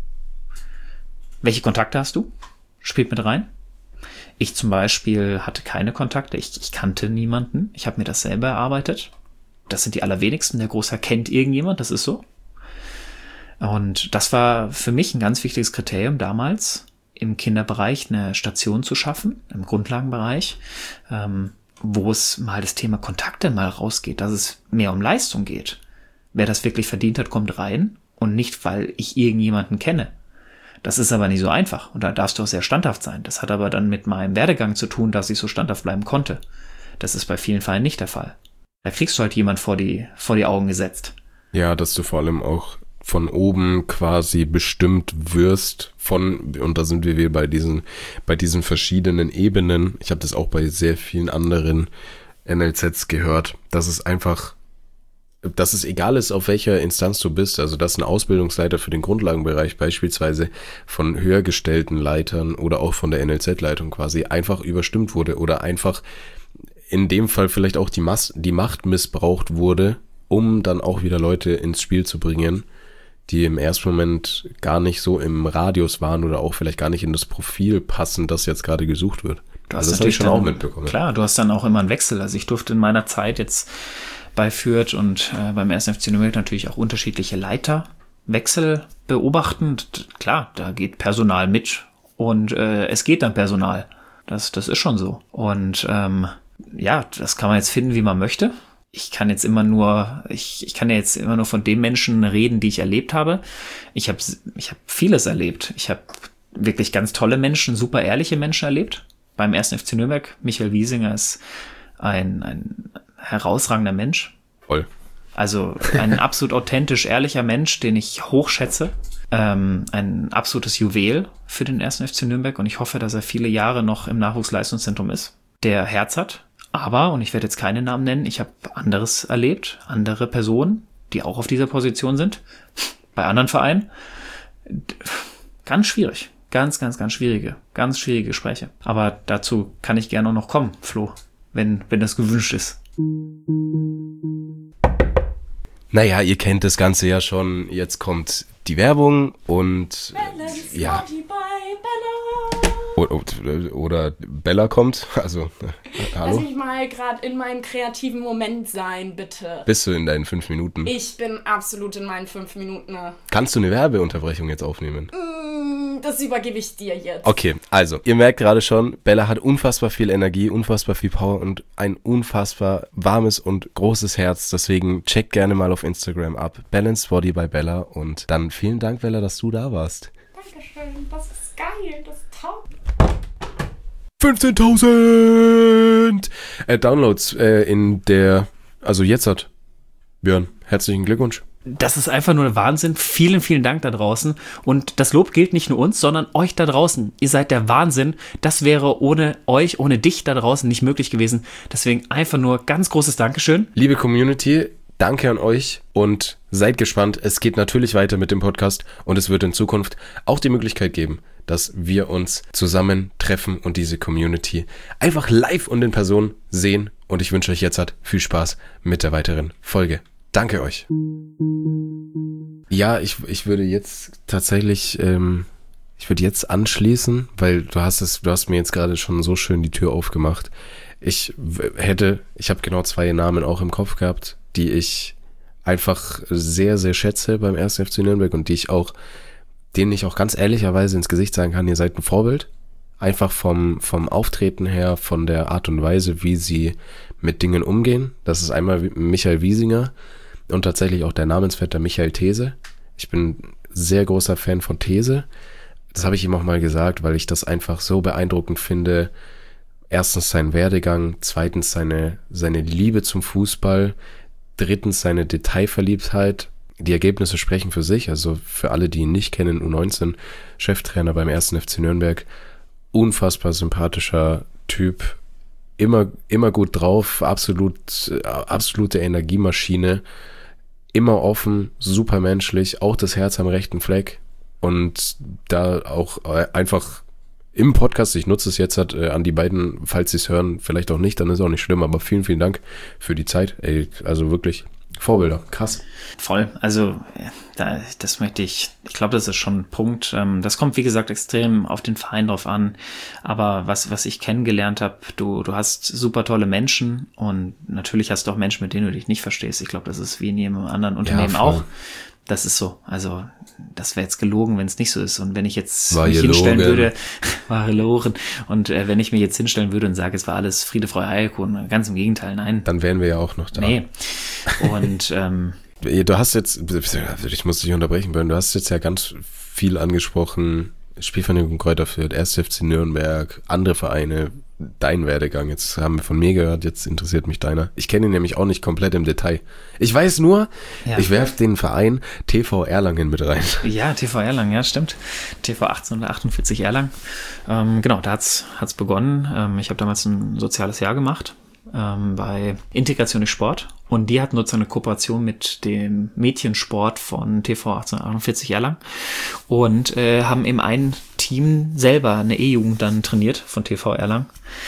Welche Kontakte hast du? Spielt mit rein. Ich zum Beispiel hatte keine Kontakte. Ich, ich kannte niemanden. Ich habe mir das selber erarbeitet. Das sind die allerwenigsten. Der Großteil kennt irgendjemand. Das ist so. Und das war für mich ein ganz wichtiges Kriterium damals, im Kinderbereich eine Station zu schaffen, im Grundlagenbereich, ähm, wo es mal das Thema Kontakte mal rausgeht, dass es mehr um Leistung geht. Wer das wirklich verdient hat, kommt rein und nicht, weil ich irgendjemanden kenne. Das ist aber nicht so einfach und da darfst du auch sehr standhaft sein. Das hat aber dann mit meinem Werdegang zu tun, dass ich so standhaft bleiben konnte. Das ist bei vielen Fällen nicht der Fall. Da kriegst du halt jemand vor die, vor die Augen gesetzt. Ja, dass du vor allem auch von oben quasi bestimmt wirst von, und da sind wir wieder bei diesen, bei diesen verschiedenen Ebenen. Ich habe das auch bei sehr vielen anderen N L Zs gehört, dass es einfach, dass es egal ist, auf welcher Instanz du bist, also dass ein Ausbildungsleiter für den Grundlagenbereich beispielsweise von höher gestellten Leitern oder auch von der N L Z-Leitung quasi einfach überstimmt wurde oder einfach in dem Fall vielleicht auch die, Mas- die Macht missbraucht wurde, um dann auch wieder Leute ins Spiel zu bringen, die im ersten Moment gar nicht so im Radius waren oder auch vielleicht gar nicht in das Profil passen, das jetzt gerade gesucht wird. Du also hast das habe ich schon dann, auch mitbekommen. Klar, du hast dann auch immer einen Wechsel. Also ich durfte in meiner Zeit jetzt bei Fürth und äh, beim ersten F C Nürnberg natürlich auch unterschiedliche Leiterwechsel beobachten. Und klar, da geht Personal mit und äh, es geht dann Personal. Das, das ist schon so. Und ähm, ja, das kann man jetzt finden, wie man möchte. Ich kann jetzt immer nur, ich, ich kann ja jetzt immer nur von den Menschen reden, die ich erlebt habe. Ich habe ich hab vieles erlebt. Ich habe wirklich ganz tolle Menschen, super ehrliche Menschen erlebt. Beim ersten F C Nürnberg, Michael Wiesinger ist ein, ein herausragender Mensch. Voll. Also ein absolut authentisch ehrlicher Mensch, den ich hochschätze. Ähm, ein absolutes Juwel für den ersten F C Nürnberg und ich hoffe, dass er viele Jahre noch im Nachwuchsleistungszentrum ist. Der Herz hat. Aber, und ich werde jetzt keine Namen nennen, ich habe anderes erlebt, andere Personen, die auch auf dieser Position sind, bei anderen Vereinen. Ganz schwierig, ganz, ganz, ganz schwierige, ganz schwierige Gespräche. Aber dazu kann ich gerne auch noch kommen, Flo, wenn, wenn das gewünscht ist. Naja, ihr kennt das Ganze ja schon. Jetzt kommt die Werbung und Balance ja. Body by Bella. Oder, oder Bella kommt, also äh, hallo. Lass mich mal gerade in meinem kreativen Moment sein, bitte. Bist du in deinen fünf Minuten? Ich bin absolut in meinen fünf Minuten. Kannst du eine Werbeunterbrechung jetzt aufnehmen? Mm, das übergebe ich dir jetzt. Okay, also, ihr merkt gerade schon, Bella hat unfassbar viel Energie, unfassbar viel Power und ein unfassbar warmes und großes Herz. Deswegen checkt gerne mal auf Instagram ab. Balanced Body by Bella. Und dann vielen Dank, Bella, dass du da warst. Dankeschön, das ist geil, das ist top. fünfzehntausend äh, Downloads äh, in der, also jetzt hat Björn, herzlichen Glückwunsch. Das ist einfach nur Wahnsinn. Vielen, vielen Dank da draußen. Und das Lob gilt nicht nur uns, sondern euch da draußen. Ihr seid der Wahnsinn. Das wäre ohne euch, ohne dich da draußen nicht möglich gewesen. Deswegen einfach nur ganz großes Dankeschön. Liebe Community, danke an euch und seid gespannt. Es geht natürlich weiter mit dem Podcast und es wird in Zukunft auch die Möglichkeit geben, dass wir uns zusammen treffen und diese Community einfach live und in Person sehen. Und ich wünsche euch jetzt halt viel Spaß mit der weiteren Folge. Danke euch. Ja, ich, ich würde jetzt tatsächlich, ähm, ich würde jetzt anschließen, weil du hast es, du hast mir jetzt gerade schon so schön die Tür aufgemacht. Ich hätte, ich habe genau zwei Namen auch im Kopf gehabt, die ich einfach sehr, sehr schätze beim ersten F C Nürnberg und die ich auch denen ich auch ganz ehrlicherweise ins Gesicht sagen kann, ihr seid ein Vorbild. Einfach vom, vom Auftreten her, von der Art und Weise, wie sie mit Dingen umgehen. Das ist einmal Michael Wiesinger und tatsächlich auch der Namensvetter Michael These. Ich bin sehr großer Fan von These. Das habe ich ihm auch mal gesagt, weil ich das einfach so beeindruckend finde. Erstens sein Werdegang, zweitens seine, seine Liebe zum Fußball, drittens seine Detailverliebtheit. Die Ergebnisse sprechen für sich, also für alle, die ihn nicht kennen, U neunzehn, Cheftrainer beim ersten F C Nürnberg, unfassbar sympathischer Typ. Immer, immer gut drauf, absolut, absolute Energiemaschine. Immer offen, super menschlich, auch das Herz am rechten Fleck. Und da auch einfach im Podcast, ich nutze es jetzt halt, äh, an die beiden, falls sie es hören, vielleicht auch nicht, dann ist auch nicht schlimm, aber vielen, vielen Dank für die Zeit. Ey, also wirklich Vorbilder, krass. Voll, also da, das möchte ich, ich glaube, das ist schon ein Punkt. Das kommt, wie gesagt, extrem auf den Verein drauf an. Aber was, was ich kennengelernt habe, du, du hast super tolle Menschen und natürlich hast du auch Menschen, mit denen du dich nicht verstehst. Ich glaube, das ist wie in jedem anderen Unternehmen ja, auch. Das ist so. Also das wäre jetzt gelogen, wenn es nicht so ist. Und wenn ich jetzt war mich hinstellen Logen. würde, war gelogen. Und äh, wenn ich mich jetzt hinstellen würde und sage, es war alles Friede, Freude, Eierkuchen, ganz im Gegenteil, nein. Dann wären wir ja auch noch da. Nee. Und ähm, du hast jetzt, ich muss dich unterbrechen, Björn, du hast jetzt ja ganz viel angesprochen, Spielvereinigung Greuther Fürth, erster F C Nürnberg, andere Vereine, dein Werdegang. Jetzt haben wir von mir gehört, jetzt interessiert mich deiner. Ich kenne ihn nämlich auch nicht komplett im Detail. Ich weiß nur, ja. ich werfe den Verein T V Erlangen mit rein. Ja, T V Erlangen, ja, stimmt. T V achtzehnhundertachtundvierzig Erlangen. Ähm, genau, da hat's hat's begonnen. Ähm, ich habe damals ein soziales Jahr gemacht ähm, bei Integration durch Sport. Und die hatten sozusagen eine Kooperation mit dem Mädchensport von T V achtzehnhundertachtundvierzig Erlangen und äh, haben eben ein Team selber, eine E-Jugend dann trainiert von T V Erlangen.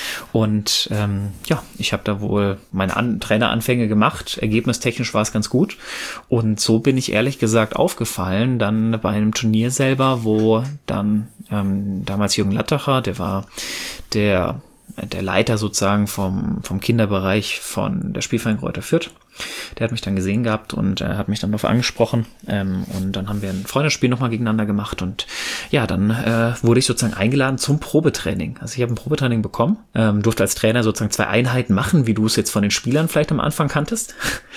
Und ähm, ja, ich habe da wohl meine An- Traineranfänge gemacht. Ergebnistechnisch war es ganz gut. Und so bin ich ehrlich gesagt aufgefallen, dann bei einem Turnier selber, wo dann ähm, damals Jürgen Lattacher, der war der der Leiter sozusagen vom, vom Kinderbereich von der Spielverein Greuther Fürth. Der hat mich dann gesehen gehabt und äh, hat mich dann darauf angesprochen. Ähm, und dann haben wir ein Freundschaftsspiel nochmal gegeneinander gemacht. Und ja, dann äh, wurde ich sozusagen eingeladen zum Probetraining. Also ich habe ein Probetraining bekommen, ähm, durfte als Trainer sozusagen zwei Einheiten machen, wie du es jetzt von den Spielern vielleicht am Anfang kanntest.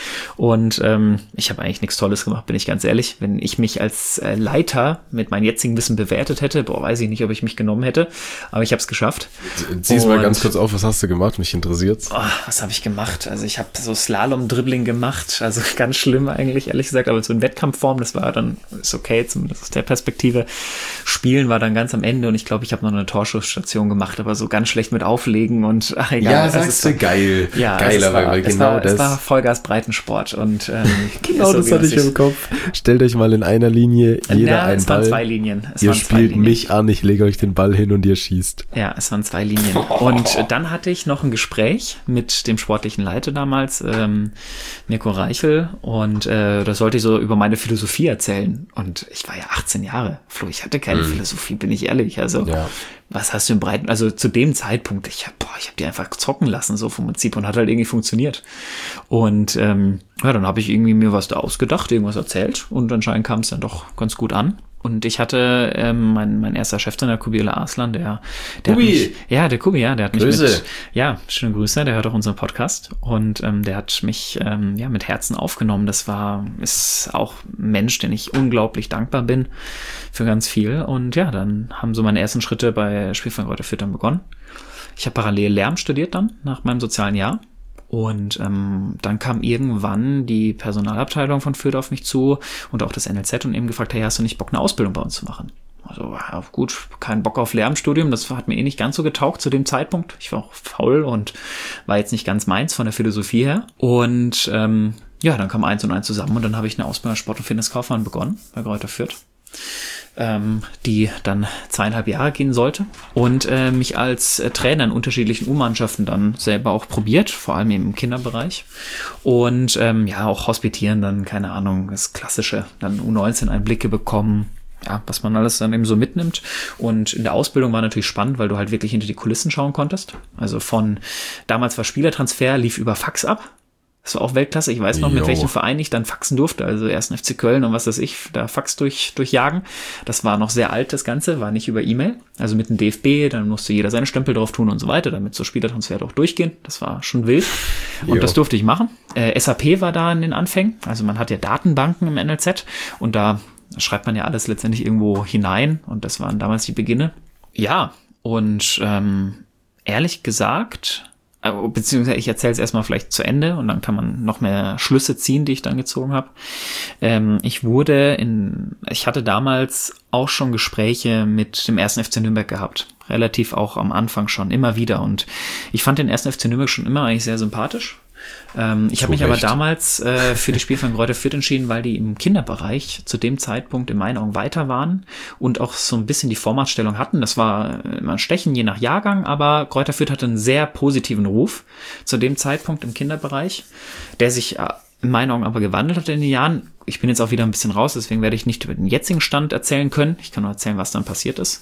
Und ähm, ich habe eigentlich nichts Tolles gemacht, bin ich ganz ehrlich. Wenn ich mich als äh, Leiter mit meinem jetzigen Wissen bewertet hätte, boah, weiß ich nicht, ob ich mich genommen hätte. Aber ich habe es geschafft. Zieh's mal ganz kurz auf, was hast du gemacht? Mich interessiert's. Oh, was habe ich gemacht? Also ich habe so Slalom-Dribbling gemacht, also ganz schlimm eigentlich, ehrlich gesagt, aber so in Wettkampfform, das war dann, ist okay, zumindest aus der Perspektive. Spielen war dann ganz am Ende und ich glaube, ich habe noch eine Torschussstation gemacht, aber so ganz schlecht mit Auflegen und ach, egal. Ja, sagst du, geil. Ja, geil, aber war, genau war, das. Es war Vollgas Breitensport und ähm, genau, so, das hatte ich im Kopf. Stellt euch mal in einer Linie jeder ja, einen es Ball. Waren zwei Linien. Es ihr waren zwei spielt Linien. mich an, ich lege euch den Ball hin und ihr schießt. Ja, es waren zwei Linien. Und dann hatte ich noch ein Gespräch mit dem sportlichen Leiter damals, ähm, Mirko Reichel, und äh, da sollte ich so über meine Philosophie erzählen. Und ich war ja achtzehn Jahre, Flo, ich hatte keine mhm. Philosophie, bin ich ehrlich. Also, ja. was hast du im Breiten, also zu dem Zeitpunkt, ich hab, boah, ich habe die einfach zocken lassen, so vom Prinzip, und hat halt irgendwie funktioniert. Und ähm, ja, dann habe ich irgendwie mir was da ausgedacht, irgendwas erzählt und anscheinend kam es dann doch ganz gut an. Und ich hatte ähm, mein, mein erster Cheftrainer, Kubiela Arslan, der, der Kubi. hat mich, ja, der Kubi, ja, der hat mich Grüße. mit, ja, schöne Grüße, der hört auch unseren Podcast und ähm, der hat mich ähm, ja mit Herzen aufgenommen. Das war, ist auch ein Mensch, den ich unglaublich dankbar bin für ganz viel. Und ja, dann haben so meine ersten Schritte bei Spielverein Greuther Fürth dann begonnen. Ich habe parallel Lehramt studiert dann nach meinem sozialen Jahr. Und ähm, dann kam irgendwann die Personalabteilung von Fürth auf mich zu und auch das N L Z und eben gefragt, hey, hast du nicht Bock, eine Ausbildung bei uns zu machen? Also ja, gut, kein Bock auf Lehramtsstudium, das hat mir eh nicht ganz so getaugt zu dem Zeitpunkt. Ich war auch faul und war jetzt nicht ganz meins von der Philosophie her. Und ähm, ja, dann kam eins und eins zusammen und dann habe ich eine Ausbildung als Sport- und Fitnesskaufmann begonnen bei Greuther Fürth, ähm, die dann zweieinhalb Jahre gehen sollte und äh, mich als äh, Trainer in unterschiedlichen U-Mannschaften dann selber auch probiert, vor allem im Kinderbereich und ähm, ja, auch hospitieren dann, keine Ahnung, das Klassische, dann U neunzehn Einblicke bekommen, ja, was man alles dann eben so mitnimmt. Und in der Ausbildung war natürlich spannend, weil du halt wirklich hinter die Kulissen schauen konntest. Also von, damals war Spielertransfer, lief über Fax ab. Das war auch Weltklasse. Ich weiß noch, mit Jo. welchem Verein ich dann faxen durfte. Also ersten F C Köln und was weiß ich, da Fax durch, durchjagen. Das war noch sehr alt, das Ganze, war nicht über E-Mail. Also mit dem D F B, dann musste jeder seine Stempel drauf tun und so weiter, damit so Spielertransfer auch durchgehen. Das war schon wild. Und Jo. das durfte ich machen. Äh, S A P war da in den Anfängen. Also man hat ja Datenbanken im N L Z und da schreibt man ja alles letztendlich irgendwo hinein. Und das waren damals die Beginne. Ja, und ähm, ehrlich gesagt beziehungsweise ich erzähle es erstmal vielleicht zu Ende und dann kann man noch mehr Schlüsse ziehen, die ich dann gezogen habe. Ähm, ich wurde in, ich hatte damals auch schon Gespräche mit dem ersten F C Nürnberg gehabt. Relativ auch am Anfang schon, immer wieder. Und ich fand den ersten F C Nürnberg schon immer eigentlich sehr sympathisch. Ähm, ich habe mich aber damals äh, für das Spiel von Greuther Fürth entschieden, weil die im Kinderbereich zu dem Zeitpunkt in meinen Augen weiter waren und auch so ein bisschen die Vormachtstellung hatten. Das war immer ein Stechen, je nach Jahrgang, aber Greuther Fürth hatte einen sehr positiven Ruf zu dem Zeitpunkt im Kinderbereich, der sich äh, in meinen Augen aber gewandelt hat in den Jahren. Ich bin jetzt auch wieder ein bisschen raus, deswegen werde ich nicht über den jetzigen Stand erzählen können. Ich kann nur erzählen, was dann passiert ist.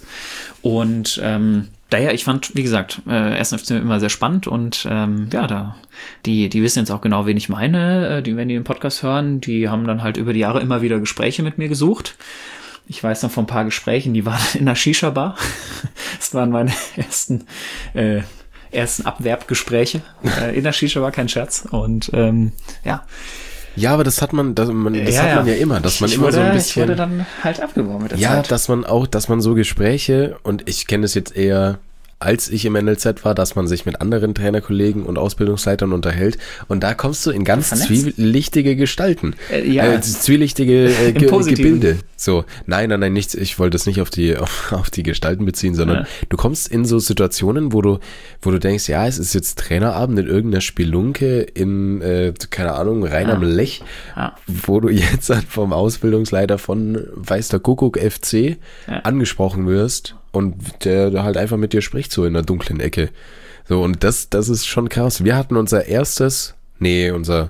Und ähm, daher, ich fand, wie gesagt, äh, ersten F C immer sehr spannend und ähm, ja, da die die wissen jetzt auch genau, wen ich meine. Äh, die, wenn die den Podcast hören, die haben dann halt über die Jahre immer wieder Gespräche mit mir gesucht. Ich weiß noch von ein paar Gesprächen, die waren in der Shisha-Bar. Das waren meine ersten äh, ersten Abwerbgespräche äh, in der Shisha-Bar, kein Scherz. Und ähm, ja. Ja, aber das hat man, das, man, das ja, hat man ja. ja immer, dass ich, man ich immer wurde, so ein bisschen. Ich wurde dann halt abgeworben mit der ja, Zeit. dass man auch, dass man so Gespräche, und ich kenne es jetzt eher, als ich im N L Z war, dass man sich mit anderen Trainerkollegen und Ausbildungsleitern unterhält, und da kommst du in ganz zwielichtige Gestalten, äh, ja. äh, zwielichtige äh, Ge Positiven. Gebilde. So, nein, nein, nein, nichts. Ich wollte es nicht auf die auf, auf die Gestalten beziehen, sondern Ja. du kommst in so Situationen, wo du wo du denkst, ja, es ist jetzt Trainerabend in irgendeiner Spelunke in äh, keine Ahnung, rein Ja. am Lech, Ja. wo du jetzt halt vom Ausbildungsleiter von Weiß der Kuckuck F C Ja. angesprochen wirst und der, der halt einfach mit dir spricht, so in der dunklen Ecke. So, und das, das ist schon krass. Wir hatten unser erstes, nee, unser,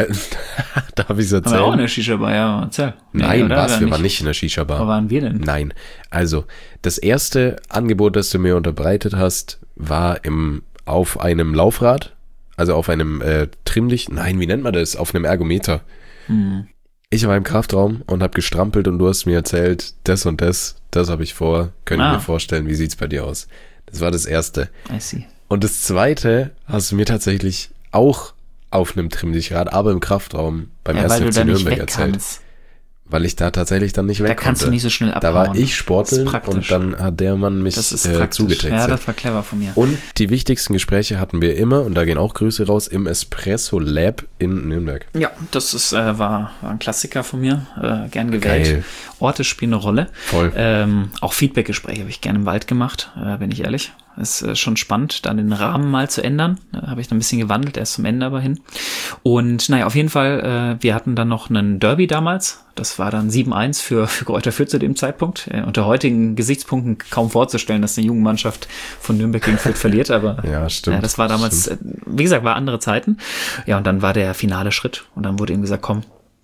darf ich es Haben wir auch in erzählen? der Shisha-Bar, ja, erzähl. Nee, Nein, oder? was, Oder wir waren nicht in der Shisha-Bar. Wo waren wir denn? Nein, also, das erste Angebot, das du mir unterbreitet hast, war im, auf einem Laufrad, also auf einem äh, Trimmlicht, nein, wie nennt man das? Auf einem Ergometer. Hm. Ich war im Kraftraum und habe gestrampelt und du hast mir erzählt, das und das, das habe ich vor, könnte ich Ah. mir vorstellen, wie sieht's bei dir aus? Das war das erste. I see. Und das zweite hast du mir tatsächlich auch auf einem Trimmlichrad, aber im Kraftraum beim Ja, ersten weil F du C da nicht Nürnberg weg erzählt. kannst. Weil ich da tatsächlich dann nicht weg Da kannst konnte. du nicht so schnell abhauen. Da war ich Das sporteln ist praktisch. und dann hat der Mann mich Das ist äh, praktisch. zugetextet. Ja, das war clever von mir. Und die wichtigsten Gespräche hatten wir immer, und da gehen auch Grüße raus, im Espresso Lab in Nürnberg. Ja, das ist, äh, war, war ein Klassiker von mir, äh, gern gewählt. Geil. Orte spielen eine Rolle. Voll. Ähm, auch Feedback-Gespräche habe ich gerne im Wald gemacht, äh, bin ich ehrlich. Ist äh, schon spannend, dann den Rahmen mal zu ändern. Da habe ich dann ein bisschen gewandelt, erst zum Ende aber hin. Und naja, auf jeden Fall, äh, wir hatten dann noch einen Derby damals. Das war dann sieben eins für, für Greuther Fürth zu dem Zeitpunkt. Äh, unter heutigen Gesichtspunkten kaum vorzustellen, dass eine junge Mannschaft von Nürnberg gegen Fürth verliert, aber Ja, stimmt. ja, das war damals, äh, wie gesagt, war andere Zeiten. Ja, und dann war der finale Schritt und dann wurde ihm gesagt, komm,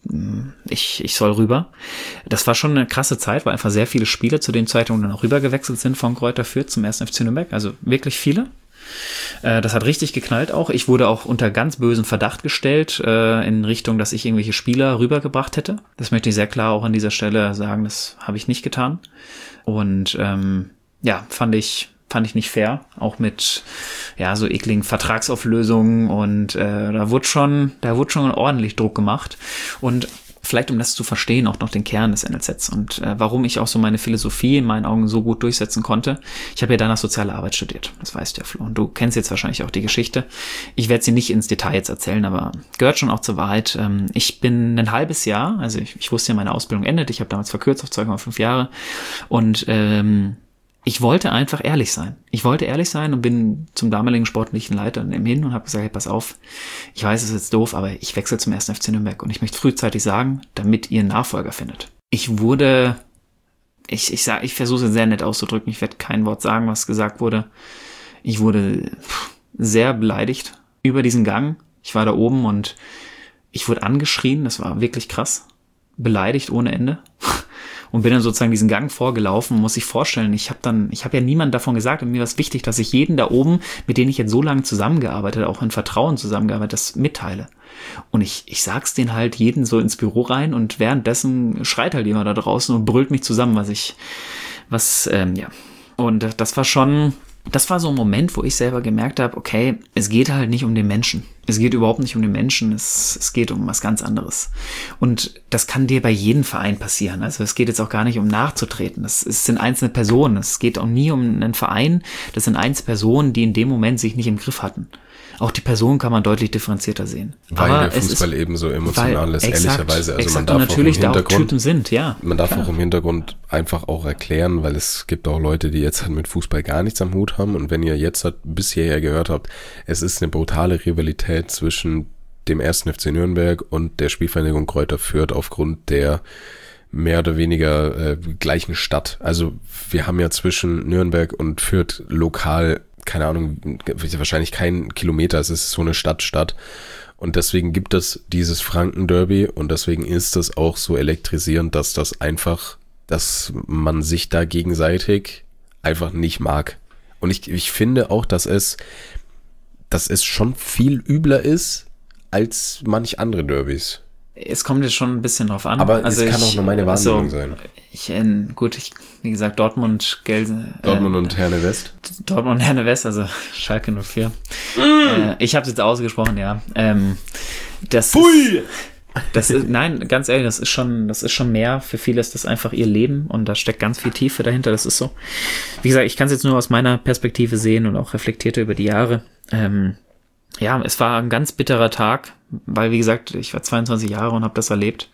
ich, ich soll rüber. Das war schon eine krasse Zeit, weil einfach sehr viele Spieler zu dem Zeitpunkt dann auch rübergewechselt sind von Greuther Fürth zum ersten F C Nürnberg, also wirklich viele. Äh, das hat richtig geknallt auch. Ich wurde auch unter ganz bösen Verdacht gestellt, äh, in Richtung, dass ich irgendwelche Spieler rübergebracht hätte. Das möchte ich sehr klar auch an dieser Stelle sagen, das habe ich nicht getan. Und ähm, ja, fand ich fand ich nicht fair, auch mit ja so ekligen Vertragsauflösungen und äh, da wurde schon, da wurde schon ordentlich Druck gemacht und vielleicht um das zu verstehen, auch noch den Kern des N L Zs und äh, warum ich auch so meine Philosophie in meinen Augen so gut durchsetzen konnte. Ich habe ja danach soziale Arbeit studiert, das weißt du ja, Flo, und du kennst jetzt wahrscheinlich auch die Geschichte. Ich werde sie nicht ins Detail jetzt erzählen, aber gehört schon auch zur Wahrheit. Ähm, ich bin ein halbes Jahr, also ich, ich wusste ja, meine Ausbildung endet, ich habe damals verkürzt auf zwei Komma fünf Jahre und ähm, ich wollte einfach ehrlich sein. Ich wollte ehrlich sein und bin zum damaligen sportlichen Leiter hin und habe gesagt, hey, pass auf, ich weiß, es ist jetzt doof, aber ich wechsle zum ersten F C Nürnberg und ich möchte frühzeitig sagen, damit ihr einen Nachfolger findet. Ich wurde, ich ich sag, ich versuche es sehr nett auszudrücken, ich werde kein Wort sagen, was gesagt wurde. Ich wurde sehr beleidigt über diesen Gang. Ich war da oben und ich wurde angeschrien, das war wirklich krass. Beleidigt ohne Ende. Und bin dann sozusagen diesen Gang vorgelaufen, muss ich vorstellen, ich habe dann, ich habe ja niemandem davon gesagt und mir war es wichtig, dass ich jeden da oben, mit denen ich jetzt so lange zusammengearbeitet, auch in Vertrauen zusammengearbeitet, das mitteile. Und ich, ich sag's denen halt jeden so ins Büro rein und währenddessen schreit halt jemand da draußen und brüllt mich zusammen, was ich, was, ähm, ja. Und das war schon, das war so ein Moment, wo ich selber gemerkt habe, okay, es geht halt nicht um den Menschen. Es geht überhaupt nicht um den Menschen, es, es geht um was ganz anderes. Und das kann dir bei jedem Verein passieren. Also es geht jetzt auch gar nicht um nachzutreten. Das, es sind einzelne Personen. Es geht auch nie um einen Verein. Das sind einzelne Personen, die in dem Moment sich nicht im Griff hatten. Auch die Person kann man deutlich differenzierter sehen. Weil Aber der Fußball ist, eben so emotional weil, ist, exakt, ehrlicherweise. Also exakt, man darf und natürlich auch im da auch Hintergrund, Typen sind, ja. Man darf klar. auch im Hintergrund einfach auch erklären, weil es gibt auch Leute, die jetzt halt mit Fußball gar nichts am Hut haben. Und wenn ihr jetzt halt bis hierher gehört habt, es ist eine brutale Rivalität zwischen dem ersten F C Nürnberg und der Spielvereinigung Greuther Fürth aufgrund der mehr oder weniger äh, gleichen Stadt. Also wir haben ja zwischen Nürnberg und Fürth lokal, keine Ahnung, wahrscheinlich kein Kilometer, es ist so eine Stadt-Stadt. Und deswegen gibt es dieses Franken-Derby und deswegen ist es auch so elektrisierend, dass das einfach, dass man sich da gegenseitig einfach nicht mag. Und ich, ich finde auch, dass es, dass es schon viel übler ist als manch andere Derbys. Es kommt jetzt schon ein bisschen drauf an. Aber also es kann ich, auch nur meine Wahrnehmung also, sein. Ich, äh, gut, ich, wie gesagt, Dortmund, Gelsen. Dortmund äh, und Herne West. Dortmund und Herne West, also Schalke null vier. Mm. Äh, ich habe es jetzt ausgesprochen, ja. Ähm, das Pui! Ist, das ist, nein, ganz ehrlich, das ist schon, das ist schon mehr. Für viele ist das einfach ihr Leben und da steckt ganz viel Tiefe dahinter. Das ist so. Wie gesagt, ich kann es jetzt nur aus meiner Perspektive sehen und auch reflektierte über die Jahre. Ähm, ja, es war ein ganz bitterer Tag, weil, wie gesagt, ich war zweiundzwanzig Jahre und habe das erlebt.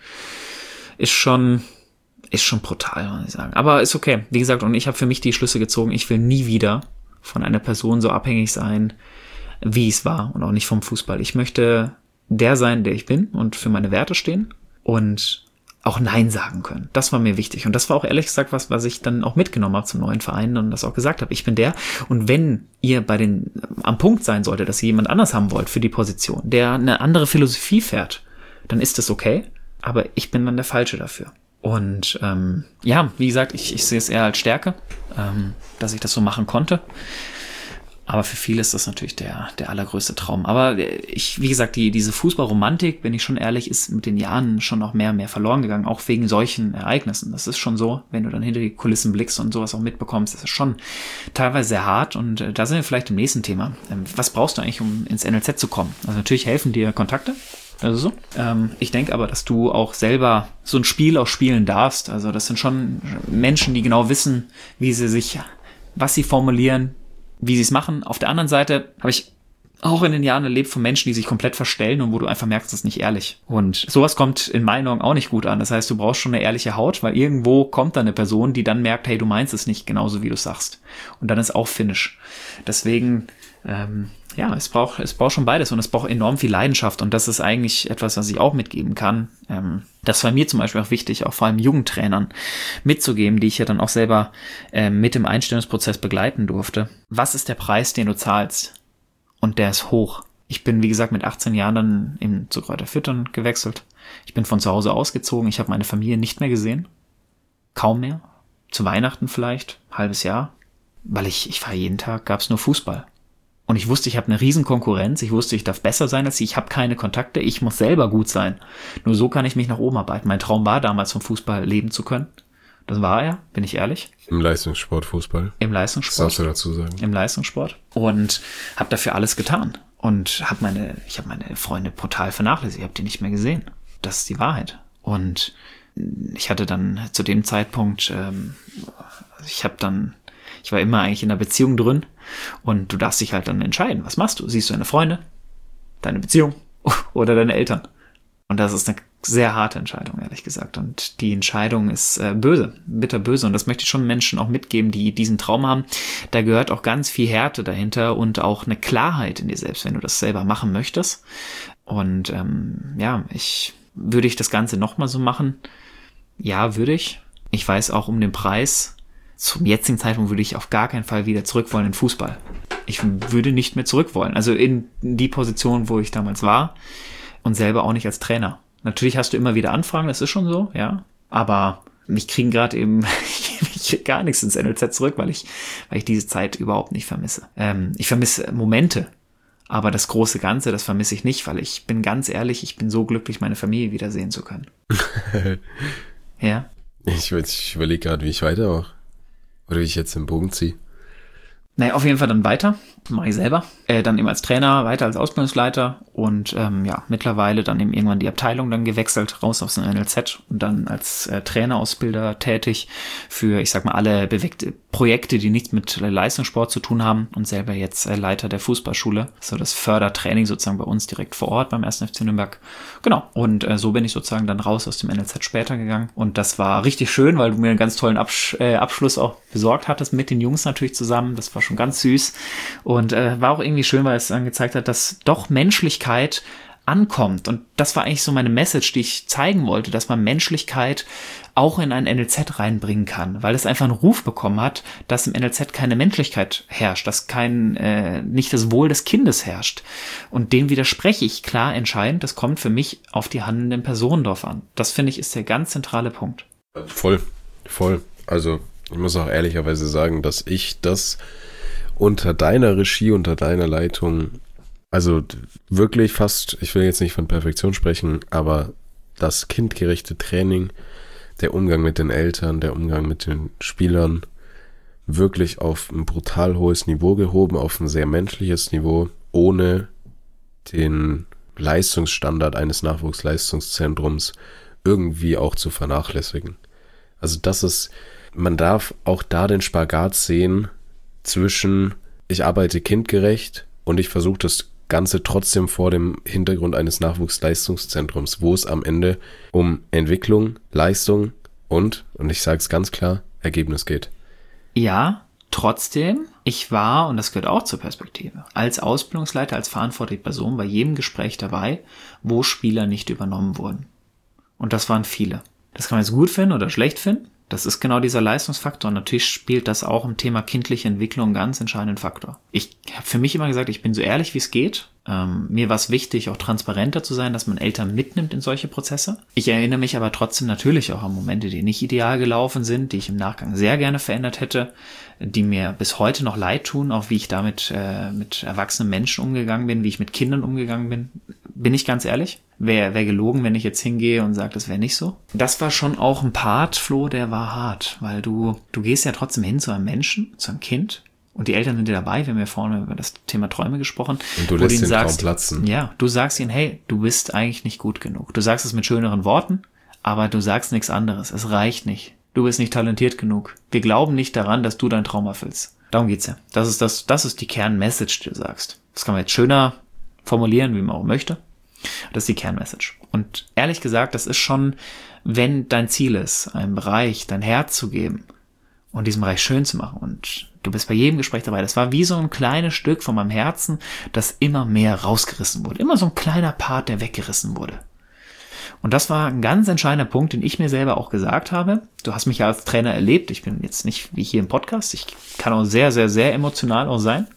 Ist schon, ist schon brutal, muss ich sagen. Aber ist okay. Wie gesagt, und ich habe für mich die Schlüsse gezogen. Ich will nie wieder von einer Person so abhängig sein, wie es war und auch nicht vom Fußball. Ich möchte der sein, der ich bin und für meine Werte stehen und auch Nein sagen können. Das war mir wichtig. Und das war auch ehrlich gesagt was, was ich dann auch mitgenommen habe zum neuen Verein und das auch gesagt habe. Ich bin der. Und wenn ihr bei den, am Punkt sein sollte, dass ihr jemand anders haben wollt für die Position, der eine andere Philosophie fährt, dann ist das okay. Aber ich bin dann der Falsche dafür. Und ähm, ja, wie gesagt, ich, ich sehe es eher als Stärke, ähm, dass ich das so machen konnte. Aber für viele ist das natürlich der, der allergrößte Traum. Aber ich, wie gesagt, die, diese Fußballromantik, wenn ich schon ehrlich, ist mit den Jahren schon noch mehr und mehr verloren gegangen, auch wegen solchen Ereignissen. Das ist schon so, wenn du dann hinter die Kulissen blickst und sowas auch mitbekommst, das ist schon teilweise sehr hart. Und äh, da sind wir vielleicht im nächsten Thema. Ähm, was brauchst du eigentlich, um ins N L Z zu kommen? Also natürlich helfen dir Kontakte. Also so. Ähm, ich denke aber, dass du auch selber so ein Spiel auch spielen darfst. Also das sind schon Menschen, die genau wissen, wie sie sich, was sie formulieren, wie sie es machen. Auf der anderen Seite habe ich auch in den Jahren erlebt von Menschen, die sich komplett verstellen und wo du einfach merkst, das ist nicht ehrlich. Und sowas kommt in meinen Augen auch nicht gut an. Das heißt, du brauchst schon eine ehrliche Haut, weil irgendwo kommt da eine Person, die dann merkt, hey, du meinst es nicht genauso, wie du sagst. Und dann ist auch Finish. Deswegen, ähm, ja, es braucht, es braucht schon beides und es braucht enorm viel Leidenschaft und das ist eigentlich etwas, was ich auch mitgeben kann. Ähm, das war mir zum Beispiel auch wichtig, auch vor allem Jugendtrainern mitzugeben, die ich ja dann auch selber äh, mit dem Einstellungsprozess begleiten durfte. Was ist der Preis, den du zahlst? Und der ist hoch. Ich bin, wie gesagt, mit achtzehn Jahren dann eben zu Greuther Fürth gewechselt. Ich bin von zu Hause ausgezogen. Ich habe meine Familie nicht mehr gesehen. Kaum mehr. Zu Weihnachten vielleicht, halbes Jahr. Weil ich, ich war jeden Tag, gab es nur Fußball. Und ich wusste, ich habe eine riesen Konkurrenz. Ich wusste, ich darf besser sein als sie. Ich habe keine Kontakte. Ich muss selber gut sein. Nur so kann ich mich nach oben arbeiten. Mein Traum war damals, vom Fußball leben zu können. Das war er, bin ich ehrlich. Im Leistungssport Fußball. Im Leistungssport. Das darfst du dazu sagen. Im Leistungssport. Und habe dafür alles getan. Und habe meine, ich habe meine Freunde brutal vernachlässigt. Ich habe die nicht mehr gesehen. Das ist die Wahrheit. Und ich hatte dann zu dem Zeitpunkt, ähm, ich habe dann, ich war immer eigentlich in einer Beziehung drin. Und du darfst dich halt dann entscheiden, was machst du? Siehst du deine Freunde, deine Beziehung oder deine Eltern? Und das ist eine sehr harte Entscheidung, ehrlich gesagt. Und die Entscheidung ist äh, böse, bitterböse. Und das möchte ich schon Menschen auch mitgeben, die diesen Traum haben. Da gehört auch ganz viel Härte dahinter und auch eine Klarheit in dir selbst, wenn du das selber machen möchtest. Und ähm, ja, ich würde ich das Ganze nochmal so machen? Ja, würde ich. Ich weiß auch um den Preis. Zum jetzigen Zeitpunkt würde ich auf gar keinen Fall wieder zurück wollen in Fußball. Ich würde nicht mehr zurück wollen. Also in die Position, wo ich damals war und selber auch nicht als Trainer. Natürlich hast du immer wieder Anfragen, das ist schon so, ja. Aber mich kriegen gerade eben ich krieg gar nichts ins N L Z zurück, weil ich, weil ich diese Zeit überhaupt nicht vermisse. Ähm, ich vermisse Momente, aber das große Ganze, das vermisse ich nicht, weil ich bin ganz ehrlich, ich bin so glücklich, meine Familie wiedersehen zu können. Ja. Ich, ich überlege gerade, wie ich weitermache. Oder wie ich jetzt den Bogen ziehe. Naja, auf jeden Fall dann weiter. Mache ich selber. Äh, dann eben als Trainer, weiter als Ausbildungsleiter und ähm, ja, mittlerweile dann eben irgendwann die Abteilung dann gewechselt, raus aus dem N L Z und dann als äh, Trainerausbilder tätig für, ich sag mal, alle bewegte Projekte, die nichts mit Leistungssport zu tun haben und selber jetzt äh, Leiter der Fußballschule. So das Fördertraining sozusagen bei uns direkt vor Ort beim ersten F C Nürnberg. Genau. Und äh, so bin ich sozusagen dann raus aus dem N L Z später gegangen und das war richtig schön, weil du mir einen ganz tollen Absch- äh, Abschluss auch besorgt hattest mit den Jungs natürlich zusammen. Das war schon ganz süß und äh, war auch irgendwie schön, weil es dann gezeigt hat, dass doch Menschlichkeit ankommt. Und das war eigentlich so meine Message, die ich zeigen wollte, dass man Menschlichkeit auch in ein N L Z reinbringen kann, weil es einfach einen Ruf bekommen hat, dass im N L Z keine Menschlichkeit herrscht, dass kein äh, nicht das Wohl des Kindes herrscht. Und dem widerspreche ich klar entscheidend. Das kommt für mich auf die handelnden Personen drauf an. Das, finde ich, ist der ganz zentrale Punkt. Voll, voll. Also ich muss auch ehrlicherweise sagen, dass ich das unter deiner Regie, unter deiner Leitung, also wirklich fast, ich will jetzt nicht von Perfektion sprechen, aber das kindgerechte Training, der Umgang mit den Eltern, der Umgang mit den Spielern, wirklich auf ein brutal hohes Niveau gehoben, auf ein sehr menschliches Niveau, ohne den Leistungsstandard eines Nachwuchsleistungszentrums irgendwie auch zu vernachlässigen. Also das ist, man darf auch da den Spagat sehen zwischen, ich arbeite kindgerecht und ich versuche das Ganze trotzdem vor dem Hintergrund eines Nachwuchsleistungszentrums, wo es am Ende um Entwicklung, Leistung und, und ich sage es ganz klar, Ergebnis geht. Ja, trotzdem, ich war, und das gehört auch zur Perspektive, als Ausbildungsleiter, als verantwortliche Person bei jedem Gespräch dabei, wo Spieler nicht übernommen wurden. Und das waren viele. Das kann man jetzt gut finden oder schlecht finden. Das ist genau dieser Leistungsfaktor und natürlich spielt das auch im Thema kindliche Entwicklung einen ganz entscheidenden Faktor. Ich habe für mich immer gesagt, ich bin so ehrlich, wie es geht. Ähm, mir war es wichtig, auch transparenter zu sein, dass man Eltern mitnimmt in solche Prozesse. Ich erinnere mich aber trotzdem natürlich auch an Momente, die nicht ideal gelaufen sind, die ich im Nachgang sehr gerne verändert hätte, die mir bis heute noch leid tun, auch wie ich damit äh, mit erwachsenen Menschen umgegangen bin, wie ich mit Kindern umgegangen bin. Bin ich ganz ehrlich? Wäre wär gelogen, wenn ich jetzt hingehe und sage, das wäre nicht so. Das war schon auch ein Part, Flo, der war hart, weil du du gehst ja trotzdem hin zu einem Menschen, zu einem Kind und die Eltern sind dir dabei. Wir haben ja vorne über das Thema Träume gesprochen. Und du lässt den Traum platzen. Ja, du sagst ihnen, hey, du bist eigentlich nicht gut genug. Du sagst es mit schöneren Worten, aber du sagst nichts anderes. Es reicht nicht. Du bist nicht talentiert genug. Wir glauben nicht daran, dass du dein Traum erfüllst. Darum geht's ja. Das ist das, das ist die Kernmessage, die du sagst. Das kann man jetzt schöner formulieren, wie man auch möchte. Das ist die Kernmessage. Und ehrlich gesagt, das ist schon, wenn dein Ziel ist, einem Bereich dein Herz zu geben und diesen Bereich schön zu machen und du bist bei jedem Gespräch dabei. Das war wie so ein kleines Stück von meinem Herzen, das immer mehr rausgerissen wurde. Immer so ein kleiner Part, der weggerissen wurde. Und das war ein ganz entscheidender Punkt, den ich mir selber auch gesagt habe. Du hast mich ja als Trainer erlebt. Ich bin jetzt nicht wie hier im Podcast. Ich kann auch sehr, sehr, sehr emotional auch sein.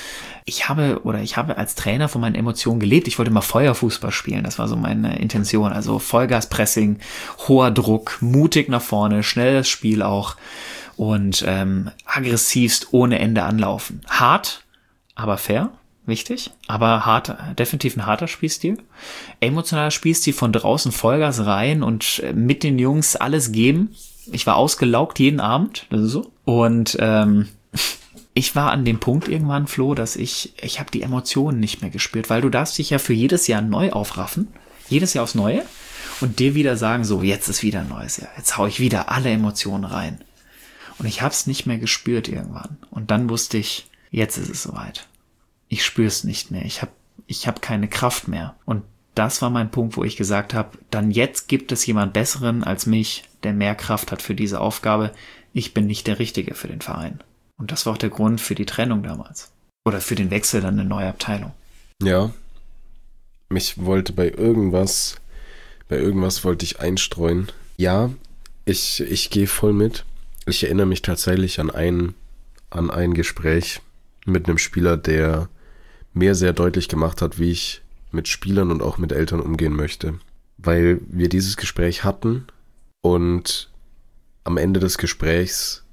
Ich habe oder ich habe als Trainer von meinen Emotionen gelebt. Ich wollte mal Feuerfußball spielen. Das war so meine Intention. Also Vollgaspressing, hoher Druck, mutig nach vorne, schnelles Spiel auch und ähm, aggressivst ohne Ende anlaufen. Hart, aber fair. Wichtig, aber hart, definitiv ein harter Spielstil. Emotionaler Spielstil, von draußen Vollgas rein und mit den Jungs alles geben. Ich war ausgelaugt jeden Abend, das ist so. Und ähm, ich war an dem Punkt irgendwann, Flo, dass ich, ich habe die Emotionen nicht mehr gespürt, weil du darfst dich ja für jedes Jahr neu aufraffen, jedes Jahr aufs Neue und dir wieder sagen, so, jetzt ist wieder ein neues Jahr, jetzt hau ich wieder alle Emotionen rein. Und ich habe es nicht mehr gespürt irgendwann. Und dann wusste ich, jetzt ist es soweit. Ich spüre es nicht mehr. Ich habe ich hab keine Kraft mehr. Und das war mein Punkt, wo ich gesagt habe, dann jetzt gibt es jemand Besseren als mich, der mehr Kraft hat für diese Aufgabe. Ich bin nicht der Richtige für den Verein. Und das war auch der Grund für die Trennung damals. Oder für den Wechsel dann in eine neue Abteilung. Ja. Mich wollte bei irgendwas, bei irgendwas wollte ich einstreuen. Ja, ich, ich gehe voll mit. Ich erinnere mich tatsächlich an ein, an ein Gespräch mit einem Spieler, der mir sehr deutlich gemacht hat, wie ich mit Spielern und auch mit Eltern umgehen möchte. Weil wir dieses Gespräch hatten und am Ende des Gesprächs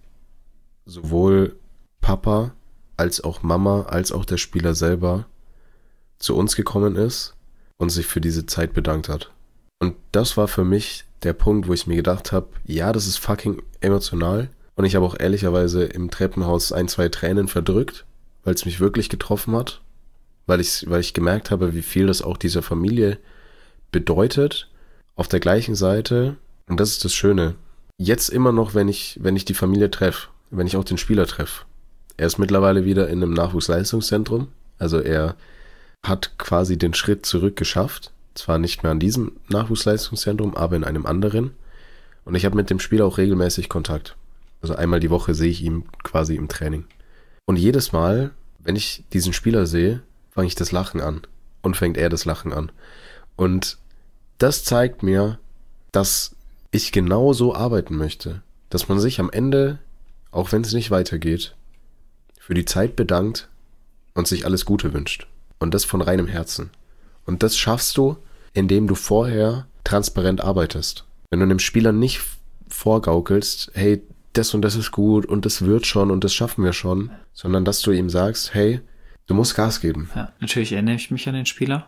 sowohl Papa als auch Mama als auch der Spieler selber zu uns gekommen ist und sich für diese Zeit bedankt hat. Und das war für mich der Punkt, wo ich mir gedacht habe, ja, das ist fucking emotional Und ich habe auch ehrlicherweise im Treppenhaus ein, zwei Tränen verdrückt, weil es mich wirklich getroffen hat. Weil ich, weil ich gemerkt habe, wie viel das auch dieser Familie bedeutet. Auf der gleichen Seite, und das ist das Schöne, jetzt immer noch, wenn ich, wenn ich die Familie treffe, wenn ich auch den Spieler treffe. Er ist mittlerweile wieder in einem Nachwuchsleistungszentrum. Also er hat quasi den Schritt zurück geschafft. Zwar nicht mehr an diesem Nachwuchsleistungszentrum, aber in einem anderen. Und ich habe mit dem Spieler auch regelmäßig Kontakt. Also einmal die Woche sehe ich ihn quasi im Training. Und jedes Mal, wenn ich diesen Spieler sehe, fange ich das Lachen an. Und fängt er das Lachen an. Und das zeigt mir, dass ich genau so arbeiten möchte. Dass man sich am Ende, auch wenn es nicht weitergeht, für die Zeit bedankt und sich alles Gute wünscht. Und das von reinem Herzen. Und das schaffst du, indem du vorher transparent arbeitest. Wenn du einem Spieler nicht vorgaukelst, hey, das und das ist gut und das wird schon und das schaffen wir schon, sondern dass du ihm sagst, hey, du musst Gas geben. Ja, natürlich erinnere ich mich an den Spieler.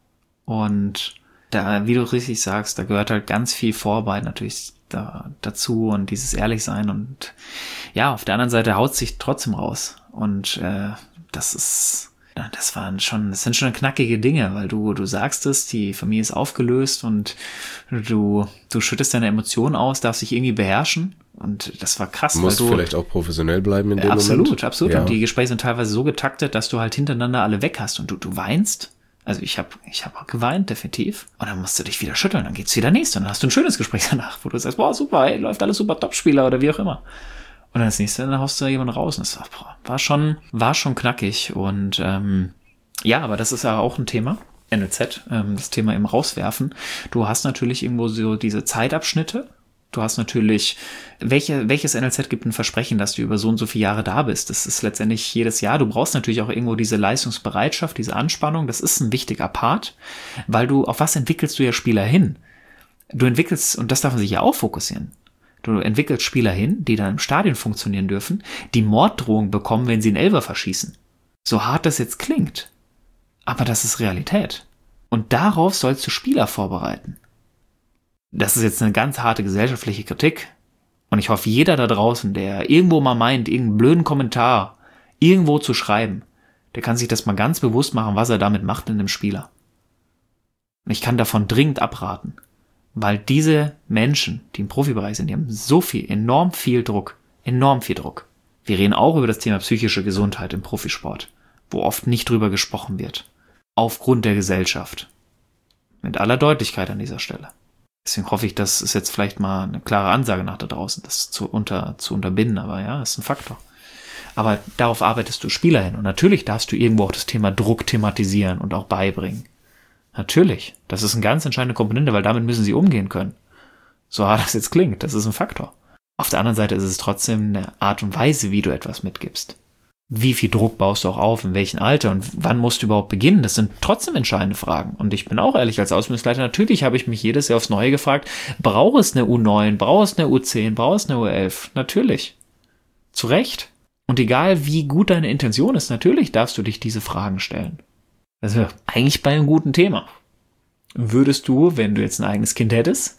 Und da, wie du richtig sagst, da gehört halt ganz viel Vorarbeit natürlich da, dazu und dieses Ehrlichsein. Und ja, auf der anderen Seite haut es sich trotzdem raus. Und äh, das ist... Das waren schon, das sind schon knackige Dinge, weil du, du sagst es, die Familie ist aufgelöst und du, du schüttest deine Emotionen aus, darfst dich irgendwie beherrschen und das war krass. Du musst weil du, vielleicht auch professionell bleiben in dem absolut, Moment. Absolut, absolut. Ja. Und die Gespräche sind teilweise so getaktet, dass du halt hintereinander alle weg hast und du, du weinst. Also ich habe ich hab auch geweint, definitiv. Und dann musst du dich wieder schütteln, dann geht's wieder nächste und dann hast du ein schönes Gespräch danach, wo du sagst, boah, super, ey, läuft alles super, Topspieler oder wie auch immer. Und dann das nächste, dann haust du da jemanden raus. Und das war, boah, war schon, war schon knackig. Und ähm, ja, aber das ist ja auch ein Thema. N L Z, ähm, das Thema im Rauswerfen. Du hast natürlich irgendwo so diese Zeitabschnitte. Du hast natürlich, welche, welches N L Z gibt ein Versprechen, dass du über so und so viele Jahre da bist? Das ist letztendlich jedes Jahr. Du brauchst natürlich auch irgendwo diese Leistungsbereitschaft, diese Anspannung. Das ist ein wichtiger Part, weil du, auf was entwickelst du ja Spieler hin? Du entwickelst, und das darf man sich ja auch fokussieren. Du entwickelst Spieler hin, die dann im Stadion funktionieren dürfen, die Morddrohungen bekommen, wenn sie einen Elfer verschießen. So hart das jetzt klingt. Aber das ist Realität. Und darauf sollst du Spieler vorbereiten. Das ist jetzt eine ganz harte gesellschaftliche Kritik. Und ich hoffe, jeder da draußen, der irgendwo mal meint, irgendeinen blöden Kommentar irgendwo zu schreiben, der kann sich das mal ganz bewusst machen, was er damit macht in einem Spieler. Und ich kann davon dringend abraten. Weil diese Menschen, die im Profibereich sind, die haben so viel, enorm viel Druck. Enorm viel Druck. Wir reden auch über das Thema psychische Gesundheit im Profisport, wo oft nicht drüber gesprochen wird. Aufgrund der Gesellschaft. Mit aller Deutlichkeit an dieser Stelle. Deswegen hoffe ich, das ist jetzt vielleicht mal eine klare Ansage nach da draußen, das zu, unter, zu unterbinden. Aber ja, ist ein Faktor. Aber darauf arbeitest du Spieler hin. Und natürlich darfst du irgendwo auch das Thema Druck thematisieren und auch beibringen. Natürlich. Das ist eine ganz entscheidende Komponente, weil damit müssen sie umgehen können. So hart das jetzt klingt, das ist ein Faktor. Auf der anderen Seite ist es trotzdem eine Art und Weise, wie du etwas mitgibst. Wie viel Druck baust du auch auf, in welchem Alter und wann musst du überhaupt beginnen? Das sind trotzdem entscheidende Fragen. Und ich bin auch ehrlich, als Ausbildungsleiter, natürlich habe ich mich jedes Jahr aufs Neue gefragt, braucht es eine U neun, braucht es eine U zehn, braucht es eine U elf? Natürlich. Zu Recht. Und egal, wie gut deine Intention ist, natürlich darfst du dich diese Fragen stellen. Das wäre eigentlich bei einem guten Thema. Würdest du, wenn du jetzt ein eigenes Kind hättest,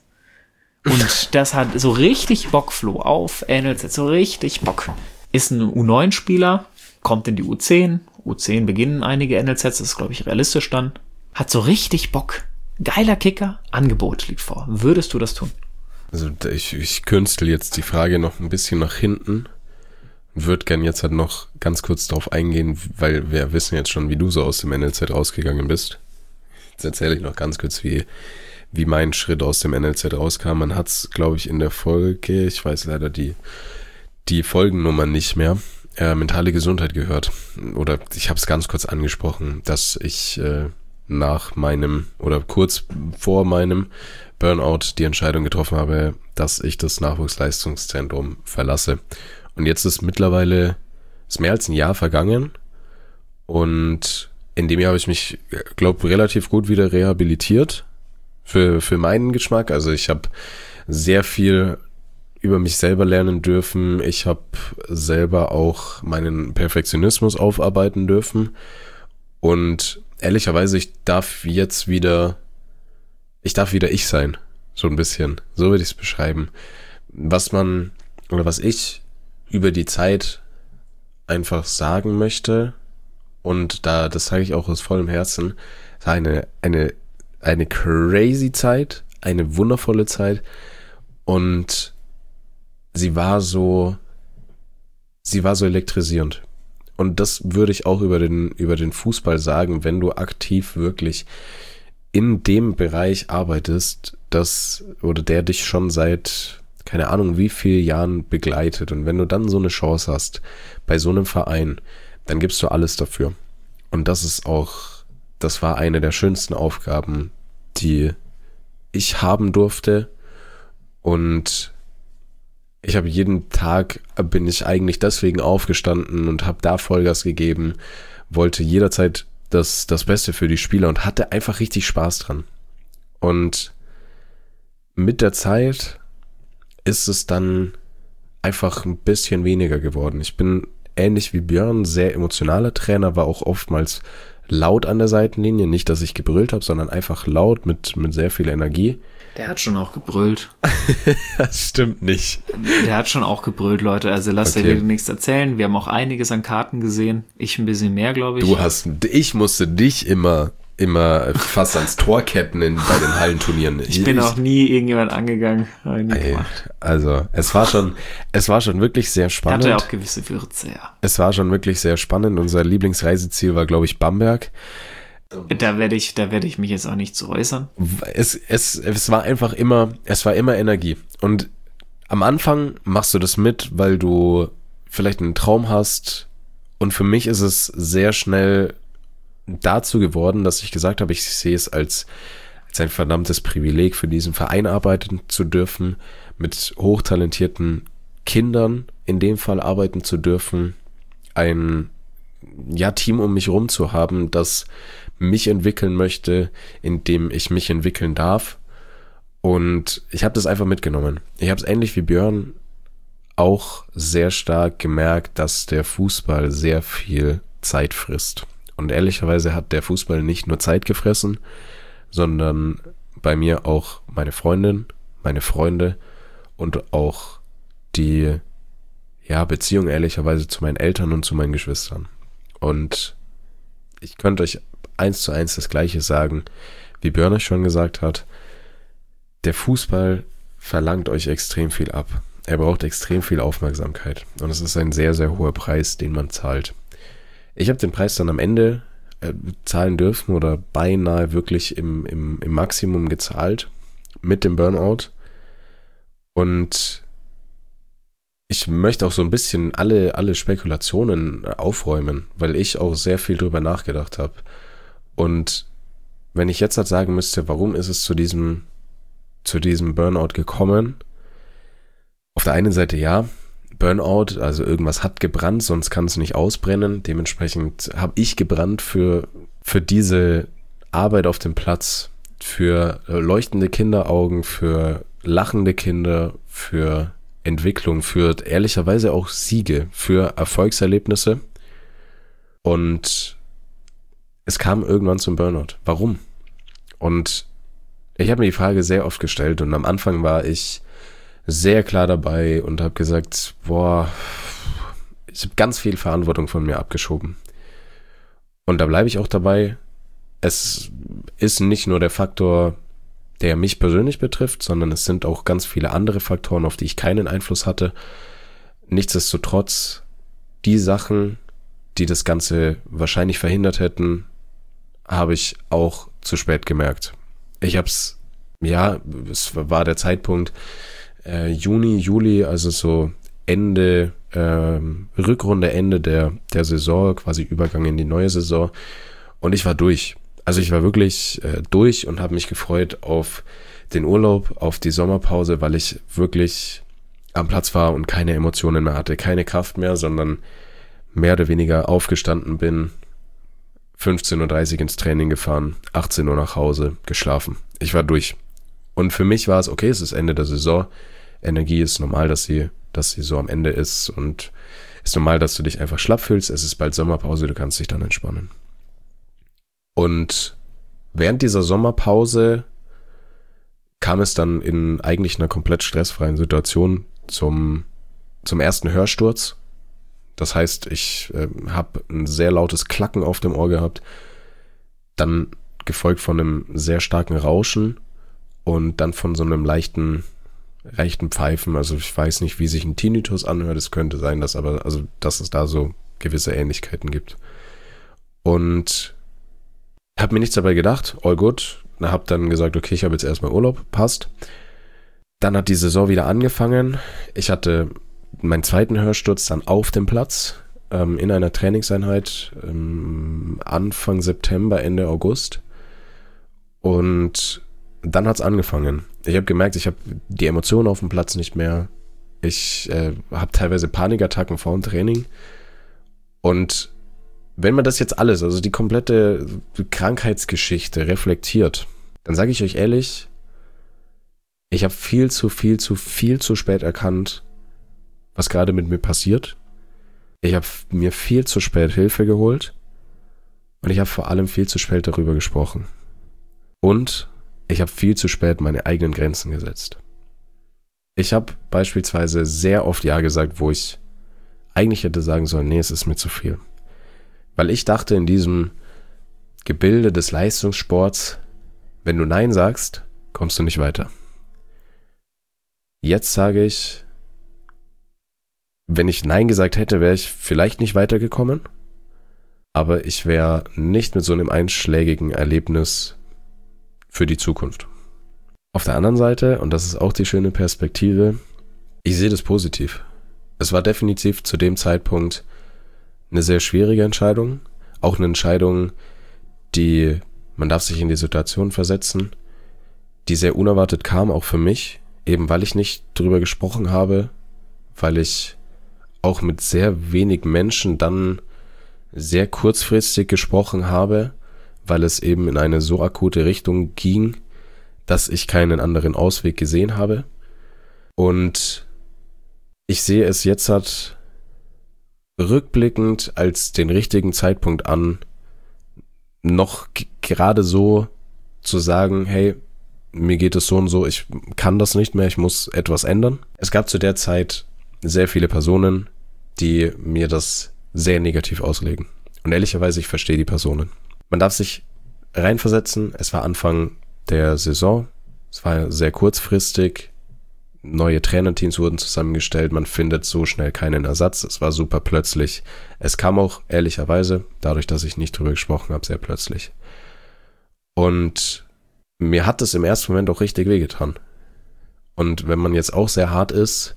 und das hat so richtig Bock, Flo, auf N L Z, so richtig Bock, ist ein U neun Spieler, kommt in die U zehn, U zehn beginnen einige N L Zs, das ist, glaube ich, realistisch dann, hat so richtig Bock, geiler Kicker, Angebot liegt vor. Würdest du das tun? Also ich, ich künstel jetzt die Frage noch ein bisschen nach hinten. Würde gern jetzt halt noch ganz kurz darauf eingehen, weil wir wissen jetzt schon, wie du so aus dem N L Z rausgegangen bist. Jetzt erzähle ich noch ganz kurz, wie, wie mein Schritt aus dem N L Z rauskam. Man hat es, glaube ich, in der Folge, ich weiß leider die, die Folgennummer nicht mehr, äh, mentale Gesundheit gehört. Oder ich habe es ganz kurz angesprochen, dass ich äh, nach meinem oder kurz vor meinem Burnout die Entscheidung getroffen habe, dass ich das Nachwuchsleistungszentrum verlasse. Und jetzt ist mittlerweile, ist mehr als ein Jahr vergangen und in dem Jahr habe ich mich, glaube relativ gut wieder rehabilitiert für, für meinen Geschmack. Also ich habe sehr viel über mich selber lernen dürfen. Ich habe selber auch meinen Perfektionismus aufarbeiten dürfen und ehrlicherweise, ich darf jetzt wieder, ich darf wieder ich sein, so ein bisschen. So würde ich es beschreiben. Was man, oder was ich über die Zeit einfach sagen möchte, und da, das sage ich auch aus vollem Herzen, es war eine, eine, eine crazy Zeit, eine wundervolle Zeit, und sie war so, sie war so elektrisierend. Und das würde ich auch über den, über den Fußball sagen, wenn du aktiv wirklich in dem Bereich arbeitest, das, oder der dich schon seit, keine Ahnung, wie vielen Jahren begleitet. Und wenn du dann so eine Chance hast, bei so einem Verein, dann gibst du alles dafür. Und das ist auch, das war eine der schönsten Aufgaben, die ich haben durfte. Und ich habe jeden Tag, bin ich eigentlich deswegen aufgestanden und habe da Vollgas gegeben, wollte jederzeit das, das Beste für die Spieler und hatte einfach richtig Spaß dran. Und mit der Zeit ist es dann einfach ein bisschen weniger geworden. Ich bin ähnlich wie Björn sehr emotionaler Trainer, war auch oftmals laut an der Seitenlinie. Nicht, dass ich gebrüllt habe, sondern einfach laut mit, mit sehr viel Energie. Der hat schon auch gebrüllt. Das stimmt nicht. Der hat schon auch gebrüllt, Leute. Also lasst Okay. euch nichts erzählen. Wir haben auch einiges an Karten gesehen. Ich ein bisschen mehr, glaube ich. Du hast, ich musste dich immer, immer fast ans Tor ketten in, bei den Hallenturnieren. Ich bin auch nie irgendjemand angegangen. Hab ich nie Ey, gemacht. also, es war schon, es war schon wirklich sehr spannend. Hatte auch gewisse Würze, ja. Es war schon wirklich sehr spannend. Unser Lieblingsreiseziel war, glaube ich, Bamberg. Da werde ich, da werde ich mich jetzt auch nicht zu äußern. Es, es, es war einfach immer, es war immer Energie. Und am Anfang machst du das mit, weil du vielleicht einen Traum hast. Und für mich ist es sehr schnell dazu geworden, dass ich gesagt habe, ich sehe es als, als ein verdammtes Privileg, für diesen Verein arbeiten zu dürfen, mit hochtalentierten Kindern in dem Fall arbeiten zu dürfen, ein ja, Team um mich rum zu haben, das mich entwickeln möchte, in dem ich mich entwickeln darf. Und ich habe das einfach mitgenommen. Ich habe es ähnlich wie Björn auch sehr stark gemerkt, dass der Fußball sehr viel Zeit frisst. Und ehrlicherweise hat der Fußball nicht nur Zeit gefressen, sondern bei mir auch meine Freundin, meine Freunde und auch die ja, Beziehung ehrlicherweise zu meinen Eltern und zu meinen Geschwistern. Und ich könnte euch eins zu eins das Gleiche sagen, wie Björn euch schon gesagt hat. Der Fußball verlangt euch extrem viel ab. Er braucht extrem viel Aufmerksamkeit. Und es ist ein sehr, sehr hoher Preis, den man zahlt. Ich habe den Preis dann am Ende äh, zahlen dürfen oder beinahe wirklich im, im, im Maximum gezahlt mit dem Burnout. Und ich möchte auch so ein bisschen alle, alle Spekulationen aufräumen, weil ich auch sehr viel drüber nachgedacht habe. Und wenn ich jetzt halt sagen müsste, warum ist es zu diesem, zu diesem Burnout gekommen? Auf der einen Seite ja, Burnout, also irgendwas hat gebrannt, sonst kann es nicht ausbrennen. Dementsprechend habe ich gebrannt für, für diese Arbeit auf dem Platz, für leuchtende Kinderaugen, für lachende Kinder, für Entwicklung, für ehrlicherweise auch Siege, für Erfolgserlebnisse. Und es kam irgendwann zum Burnout. Warum? Und ich habe mir die Frage sehr oft gestellt und am Anfang war ich sehr klar dabei und habe gesagt, boah, ich habe ganz viel Verantwortung von mir abgeschoben. Und da bleibe ich auch dabei. Es ist nicht nur der Faktor, der mich persönlich betrifft, sondern es sind auch ganz viele andere Faktoren, auf die ich keinen Einfluss hatte. Nichtsdestotrotz, die Sachen, die das Ganze wahrscheinlich verhindert hätten, habe ich auch zu spät gemerkt. Ich habe es, ja, es war der Zeitpunkt äh, Juni, Juli, also so Ende, ähm, Rückrunde, Ende der, der Saison, quasi Übergang in die neue Saison. Und ich war durch. Also ich war wirklich äh, durch und habe mich gefreut auf den Urlaub, auf die Sommerpause, weil ich wirklich am Platz war und keine Emotionen mehr hatte, keine Kraft mehr, sondern mehr oder weniger aufgestanden bin, fünfzehn Uhr dreißig ins Training gefahren, achtzehn Uhr nach Hause, geschlafen. Ich war durch. Und für mich war es, okay, es ist Ende der Saison. Energie ist normal, dass sie, dass sie so am Ende ist und ist normal, dass du dich einfach schlapp fühlst. Es ist bald Sommerpause, du kannst dich dann entspannen. Und während dieser Sommerpause kam es dann in eigentlich einer komplett stressfreien Situation zum, zum ersten Hörsturz. Das heißt, ich äh, habe ein sehr lautes Klacken auf dem Ohr gehabt, dann gefolgt von einem sehr starken Rauschen und dann von so einem leichten, leichten Pfeifen. Also ich weiß nicht, wie sich ein Tinnitus anhört. Es könnte sein, dass aber, also dass es da so gewisse Ähnlichkeiten gibt. Und habe mir nichts dabei gedacht, all good. Habe dann gesagt, okay, ich habe jetzt erstmal Urlaub, passt. Dann hat die Saison wieder angefangen. Ich hatte meinen zweiten Hörsturz dann auf dem Platz ähm, in einer Trainingseinheit ähm, Anfang September, Ende August. Und dann hat's angefangen. Ich habe gemerkt, ich habe die Emotionen auf dem Platz nicht mehr. Ich äh, habe teilweise Panikattacken vor dem Training. Und wenn man das jetzt alles, also die komplette Krankheitsgeschichte reflektiert, dann sage ich euch ehrlich, ich habe viel zu viel zu viel zu spät erkannt, was gerade mit mir passiert. Ich habe mir viel zu spät Hilfe geholt und ich habe vor allem viel zu spät darüber gesprochen. Und ich habe viel zu spät meine eigenen Grenzen gesetzt. Ich habe beispielsweise sehr oft Ja gesagt, wo ich eigentlich hätte sagen sollen, nee, es ist mir zu viel. Weil ich dachte, in diesem Gebilde des Leistungssports, wenn du Nein sagst, kommst du nicht weiter. Jetzt sage ich, wenn ich Nein gesagt hätte, wäre ich vielleicht nicht weitergekommen, aber ich wäre nicht mit so einem einschlägigen Erlebnis für die Zukunft. Auf der anderen Seite, und das ist auch die schöne Perspektive, ich sehe das positiv. Es war definitiv zu dem Zeitpunkt eine sehr schwierige Entscheidung, auch eine Entscheidung, die, man darf sich in die Situation versetzen, die sehr unerwartet kam, auch für mich, eben weil ich nicht drüber gesprochen habe, weil ich auch mit sehr wenig Menschen dann sehr kurzfristig gesprochen habe, weil es eben in eine so akute Richtung ging, dass ich keinen anderen Ausweg gesehen habe. Und ich sehe es jetzt halt rückblickend als den richtigen Zeitpunkt an, noch g- gerade so zu sagen, hey, mir geht es so und so, ich kann das nicht mehr, ich muss etwas ändern. Es gab zu der Zeit sehr viele Personen, die mir das sehr negativ auslegen. Und ehrlicherweise, ich verstehe die Personen. Man darf sich reinversetzen, es war Anfang der Saison, es war sehr kurzfristig, neue Trainerteams wurden zusammengestellt, man findet so schnell keinen Ersatz, es war super plötzlich. Es kam auch ehrlicherweise, dadurch, dass ich nicht drüber gesprochen habe, sehr plötzlich. Und mir hat es im ersten Moment auch richtig wehgetan. Und wenn man jetzt auch sehr hart ist,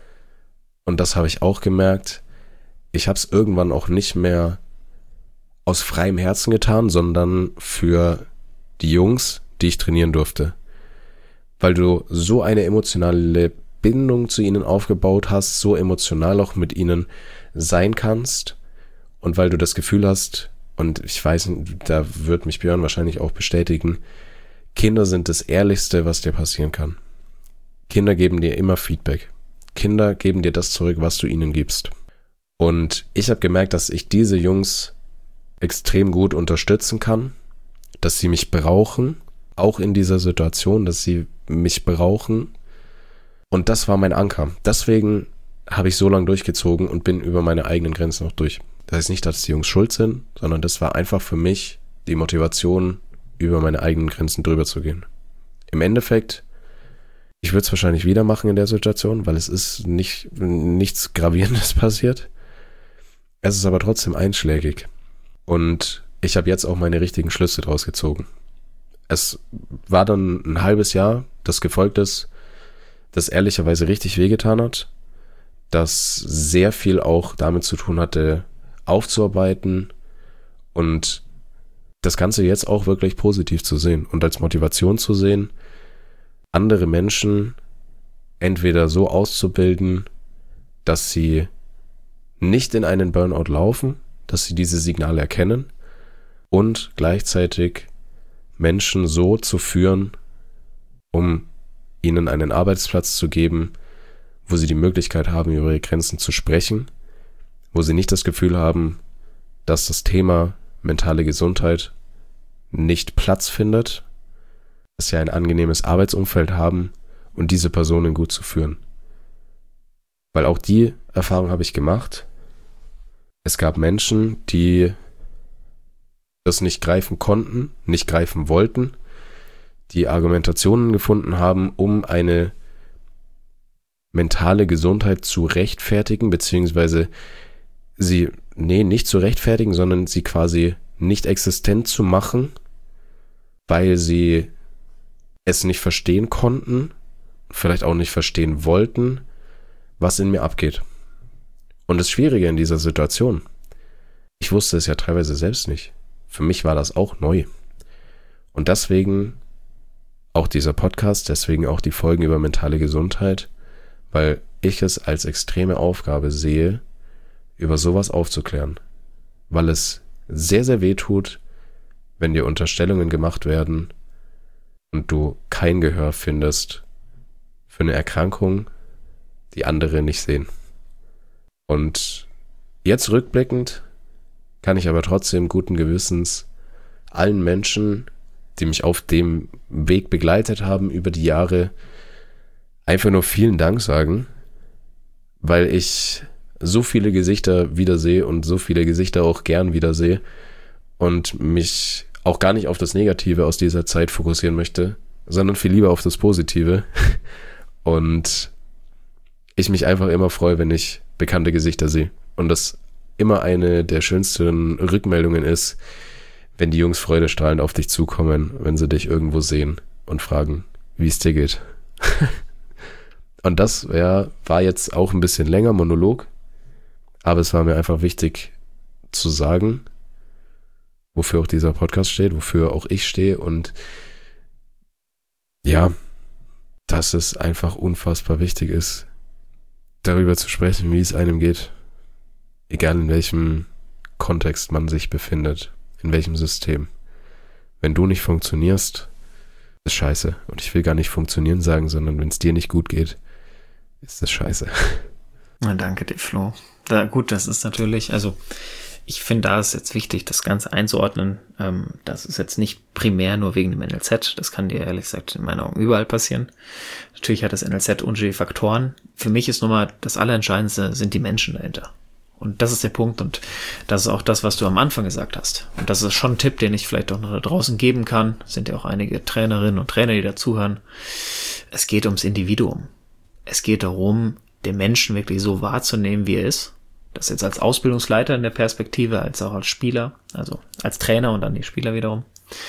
und das habe ich auch gemerkt, ich habe es irgendwann auch nicht mehr aus freiem Herzen getan, sondern für die Jungs, die ich trainieren durfte. Weil du so eine emotionale Bindung zu ihnen aufgebaut hast, so emotional auch mit ihnen sein kannst und weil du das Gefühl hast, und ich weiß, da wird mich Björn wahrscheinlich auch bestätigen, Kinder sind das Ehrlichste, was dir passieren kann. Kinder geben dir immer Feedback. Kinder geben dir das zurück, was du ihnen gibst. Und ich habe gemerkt, dass ich diese Jungs extrem gut unterstützen kann, dass sie mich brauchen, auch in dieser Situation, dass sie mich brauchen. Und das war mein Anker. Deswegen habe ich so lange durchgezogen und bin über meine eigenen Grenzen noch durch. Das heißt nicht, dass die Jungs schuld sind, sondern das war einfach für mich die Motivation, über meine eigenen Grenzen drüber zu gehen. Im Endeffekt, ich würde es wahrscheinlich wieder machen in der Situation, weil es ist nicht nichts Gravierendes passiert. Es ist aber trotzdem einschlägig. Und ich habe jetzt auch meine richtigen Schlüsse draus gezogen. Es war dann ein halbes Jahr, das gefolgt ist, das ehrlicherweise richtig wehgetan hat, das sehr viel auch damit zu tun hatte, aufzuarbeiten und das Ganze jetzt auch wirklich positiv zu sehen und als Motivation zu sehen, andere Menschen entweder so auszubilden, dass sie nicht in einen Burnout laufen, dass sie diese Signale erkennen und gleichzeitig Menschen so zu führen, um ihnen einen Arbeitsplatz zu geben, wo sie die Möglichkeit haben, über ihre Grenzen zu sprechen, wo sie nicht das Gefühl haben, dass das Thema mentale Gesundheit nicht Platz findet, dass sie ein angenehmes Arbeitsumfeld haben und diese Personen gut zu führen. Weil auch die Erfahrung habe ich gemacht. Es gab Menschen, die das nicht greifen konnten, nicht greifen wollten, die Argumentationen gefunden haben, um eine mentale Gesundheit zu rechtfertigen, beziehungsweise sie, nee, nicht zu rechtfertigen, sondern sie quasi nicht existent zu machen, weil sie es nicht verstehen konnten, vielleicht auch nicht verstehen wollten, was in mir abgeht. Und das Schwierige in dieser Situation, ich wusste es ja teilweise selbst nicht. Für mich war das auch neu. Und deswegen auch dieser Podcast, deswegen auch die Folgen über mentale Gesundheit, weil ich es als extreme Aufgabe sehe, über sowas aufzuklären. Weil es sehr, sehr weh tut, wenn dir Unterstellungen gemacht werden und du kein Gehör findest für eine Erkrankung, die andere nicht sehen. Und jetzt rückblickend kann ich aber trotzdem guten Gewissens allen Menschen, die mich auf dem Weg begleitet haben über die Jahre, einfach nur vielen Dank sagen, weil ich so viele Gesichter wiedersehe und so viele Gesichter auch gern wiedersehe und mich auch gar nicht auf das Negative aus dieser Zeit fokussieren möchte, sondern viel lieber auf das Positive. Und ich mich einfach immer freue, wenn ich bekannte Gesichter sehe. Und das immer eine der schönsten Rückmeldungen ist, wenn die Jungs freudestrahlend auf dich zukommen, wenn sie dich irgendwo sehen und fragen, wie es dir geht. Und das wär, war jetzt auch ein bisschen länger Monolog, aber es war mir einfach wichtig zu sagen, wofür auch dieser Podcast steht, wofür auch ich stehe und ja, dass es einfach unfassbar wichtig ist, darüber zu sprechen, wie es einem geht. Egal in welchem Kontext man sich befindet, in welchem System. Wenn du nicht funktionierst, ist scheiße. Und ich will gar nicht funktionieren sagen, sondern wenn es dir nicht gut geht, ist das scheiße. Na, danke dir, Flo. Da, gut, das ist natürlich, also ich finde, da ist jetzt wichtig, das Ganze einzuordnen. Ähm, das ist jetzt nicht primär nur wegen dem N L Z. Das kann dir ehrlich gesagt in meinen Augen überall passieren. Natürlich hat das N L Z unterschiedliche Faktoren. Für mich ist nochmal das Allerentscheidendste sind die Menschen dahinter. Und das ist der Punkt und das ist auch das, was du am Anfang gesagt hast. Und das ist schon ein Tipp, den ich vielleicht auch noch da draußen geben kann. Es sind ja auch einige Trainerinnen und Trainer, die dazuhören. Es geht ums Individuum. Es geht darum, den Menschen wirklich so wahrzunehmen, wie er ist. Das jetzt als Ausbildungsleiter in der Perspektive, als auch als Spieler, also als Trainer und dann die Spieler wiederum.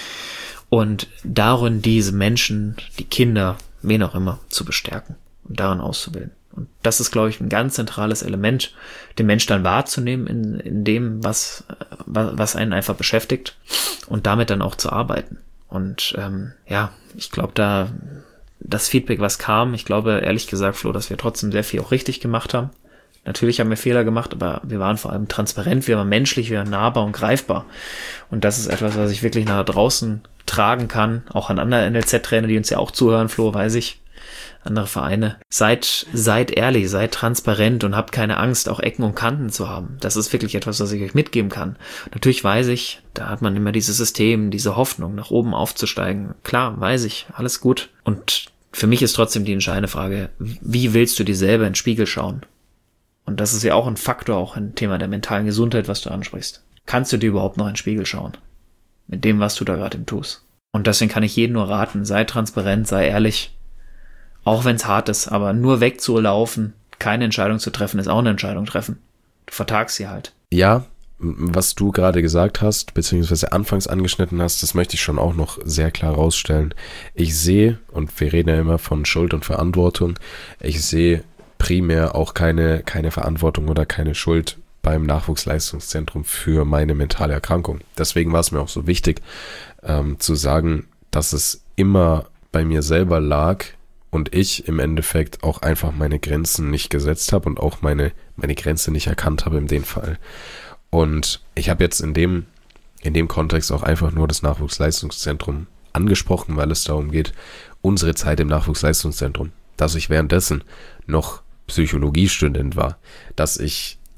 Und darin diese Menschen, die Kinder, wen auch immer, zu bestärken und darin auszubilden. Und das ist, glaube ich, ein ganz zentrales Element, den Mensch dann wahrzunehmen in, in dem, was, was einen einfach beschäftigt und damit dann auch zu arbeiten. Und ähm, ja, ich glaube, da das Feedback, was kam, ich glaube, ehrlich gesagt, Flo, dass wir trotzdem sehr viel auch richtig gemacht haben. Natürlich haben wir Fehler gemacht, aber wir waren vor allem transparent, wir waren menschlich, wir waren nahbar und greifbar. Und das ist etwas, was ich wirklich nach draußen tragen kann, auch an andere N L Z-Trainer, die uns ja auch zuhören, Flo, weiß ich, andere Vereine. Seid, seid ehrlich, seid transparent und habt keine Angst, auch Ecken und Kanten zu haben. Das ist wirklich etwas, was ich euch mitgeben kann. Natürlich weiß ich, da hat man immer dieses System, diese Hoffnung, nach oben aufzusteigen. Klar, weiß ich, alles gut. Und für mich ist trotzdem die entscheidende Frage, wie willst du dir selber in den Spiegel schauen? Und das ist ja auch ein Faktor, auch ein Thema der mentalen Gesundheit, was du ansprichst. Kannst du dir überhaupt noch in den Spiegel schauen? Mit dem, was du da gerade tust. Und deswegen kann ich jedem nur raten, sei transparent, sei ehrlich. Auch wenn es hart ist, aber nur wegzulaufen, keine Entscheidung zu treffen, ist auch eine Entscheidung treffen. Du vertagst sie halt. Ja, was du gerade gesagt hast, beziehungsweise anfangs angeschnitten hast, das möchte ich schon auch noch sehr klar rausstellen. Ich sehe, und wir reden ja immer von Schuld und Verantwortung, ich sehe primär auch keine, keine Verantwortung oder keine Schuld beim Nachwuchsleistungszentrum für meine mentale Erkrankung. Deswegen war es mir auch so wichtig, ähm, zu sagen, dass es immer bei mir selber lag und ich im Endeffekt auch einfach meine Grenzen nicht gesetzt habe und auch meine, meine Grenze nicht erkannt habe in dem Fall. Und ich habe jetzt in dem, in dem Kontext auch einfach nur das Nachwuchsleistungszentrum angesprochen, weil es darum geht, unsere Zeit im Nachwuchsleistungszentrum, dass ich währenddessen noch Psychologiestudent war, dass ich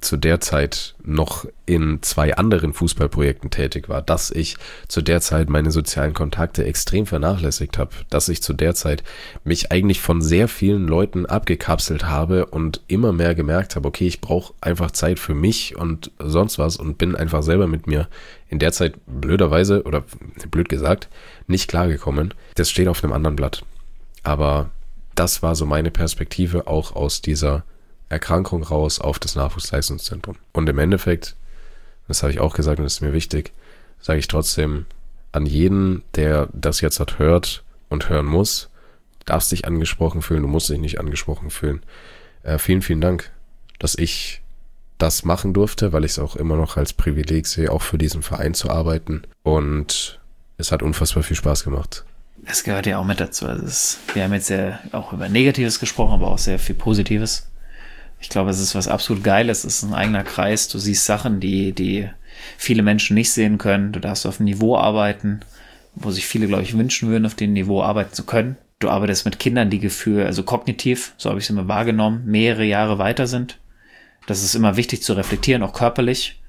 zu der Zeit noch in zwei anderen Fußballprojekten tätig war, dass ich zu der Zeit meine sozialen Kontakte extrem vernachlässigt habe, dass ich zu der Zeit mich eigentlich von sehr vielen Leuten abgekapselt habe und immer mehr gemerkt habe, okay, ich brauche einfach Zeit für mich und sonst was und bin einfach selber mit mir in der Zeit blöderweise oder blöd gesagt nicht klargekommen. Das steht auf einem anderen Blatt. Aber das war so meine Perspektive auch aus dieser Erkrankung raus auf das Nachwuchsleistungszentrum. Und im Endeffekt, das habe ich auch gesagt und das ist mir wichtig, sage ich trotzdem an jeden, der das jetzt hat hört und hören muss, darfst dich angesprochen fühlen, du musst dich nicht angesprochen fühlen. Äh, vielen, vielen Dank, dass ich das machen durfte, weil ich es auch immer noch als Privileg sehe, auch für diesen Verein zu arbeiten. Und es hat unfassbar viel Spaß gemacht. Das gehört ja auch mit dazu. Also es, wir haben jetzt ja auch über Negatives gesprochen, aber auch sehr viel Positives. Ich glaube, es ist was absolut Geiles. Es ist ein eigener Kreis. Du siehst Sachen, die, die viele Menschen nicht sehen können. Du darfst auf einem Niveau arbeiten, wo sich viele, glaube ich, wünschen würden, auf dem Niveau arbeiten zu können. Du arbeitest mit Kindern, die Gefühl, also kognitiv, so habe ich es immer wahrgenommen, mehrere Jahre weiter sind. Das ist immer wichtig zu reflektieren, auch körperlich.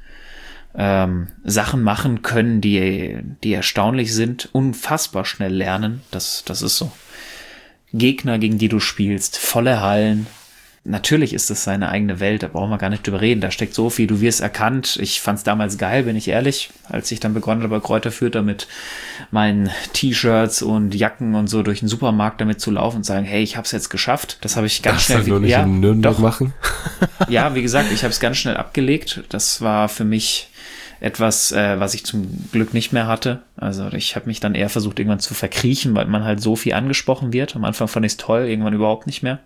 Ähm, Sachen machen können, die, die erstaunlich sind, unfassbar schnell lernen. Das, das ist so. Gegner, gegen die du spielst, volle Hallen. Natürlich ist es seine eigene Welt, da brauchen wir gar nicht drüber reden. Da steckt so viel, du wirst erkannt. Ich fand es damals geil, bin ich ehrlich, als ich dann begonnen habe bei Kräuter Fürth mit meinen T-Shirts und Jacken und so durch den Supermarkt damit zu laufen und sagen, hey, ich hab's jetzt geschafft. Das habe ich ganz das schnell... Das nur nicht ja, in Nürnberg doch. machen? Ja, wie gesagt, ich habe es ganz schnell abgelegt. Das war für mich etwas, äh, was ich zum Glück nicht mehr hatte. Also ich habe mich dann eher versucht, irgendwann zu verkriechen, weil man halt so viel angesprochen wird. Am Anfang fand ich es toll, irgendwann überhaupt nicht mehr.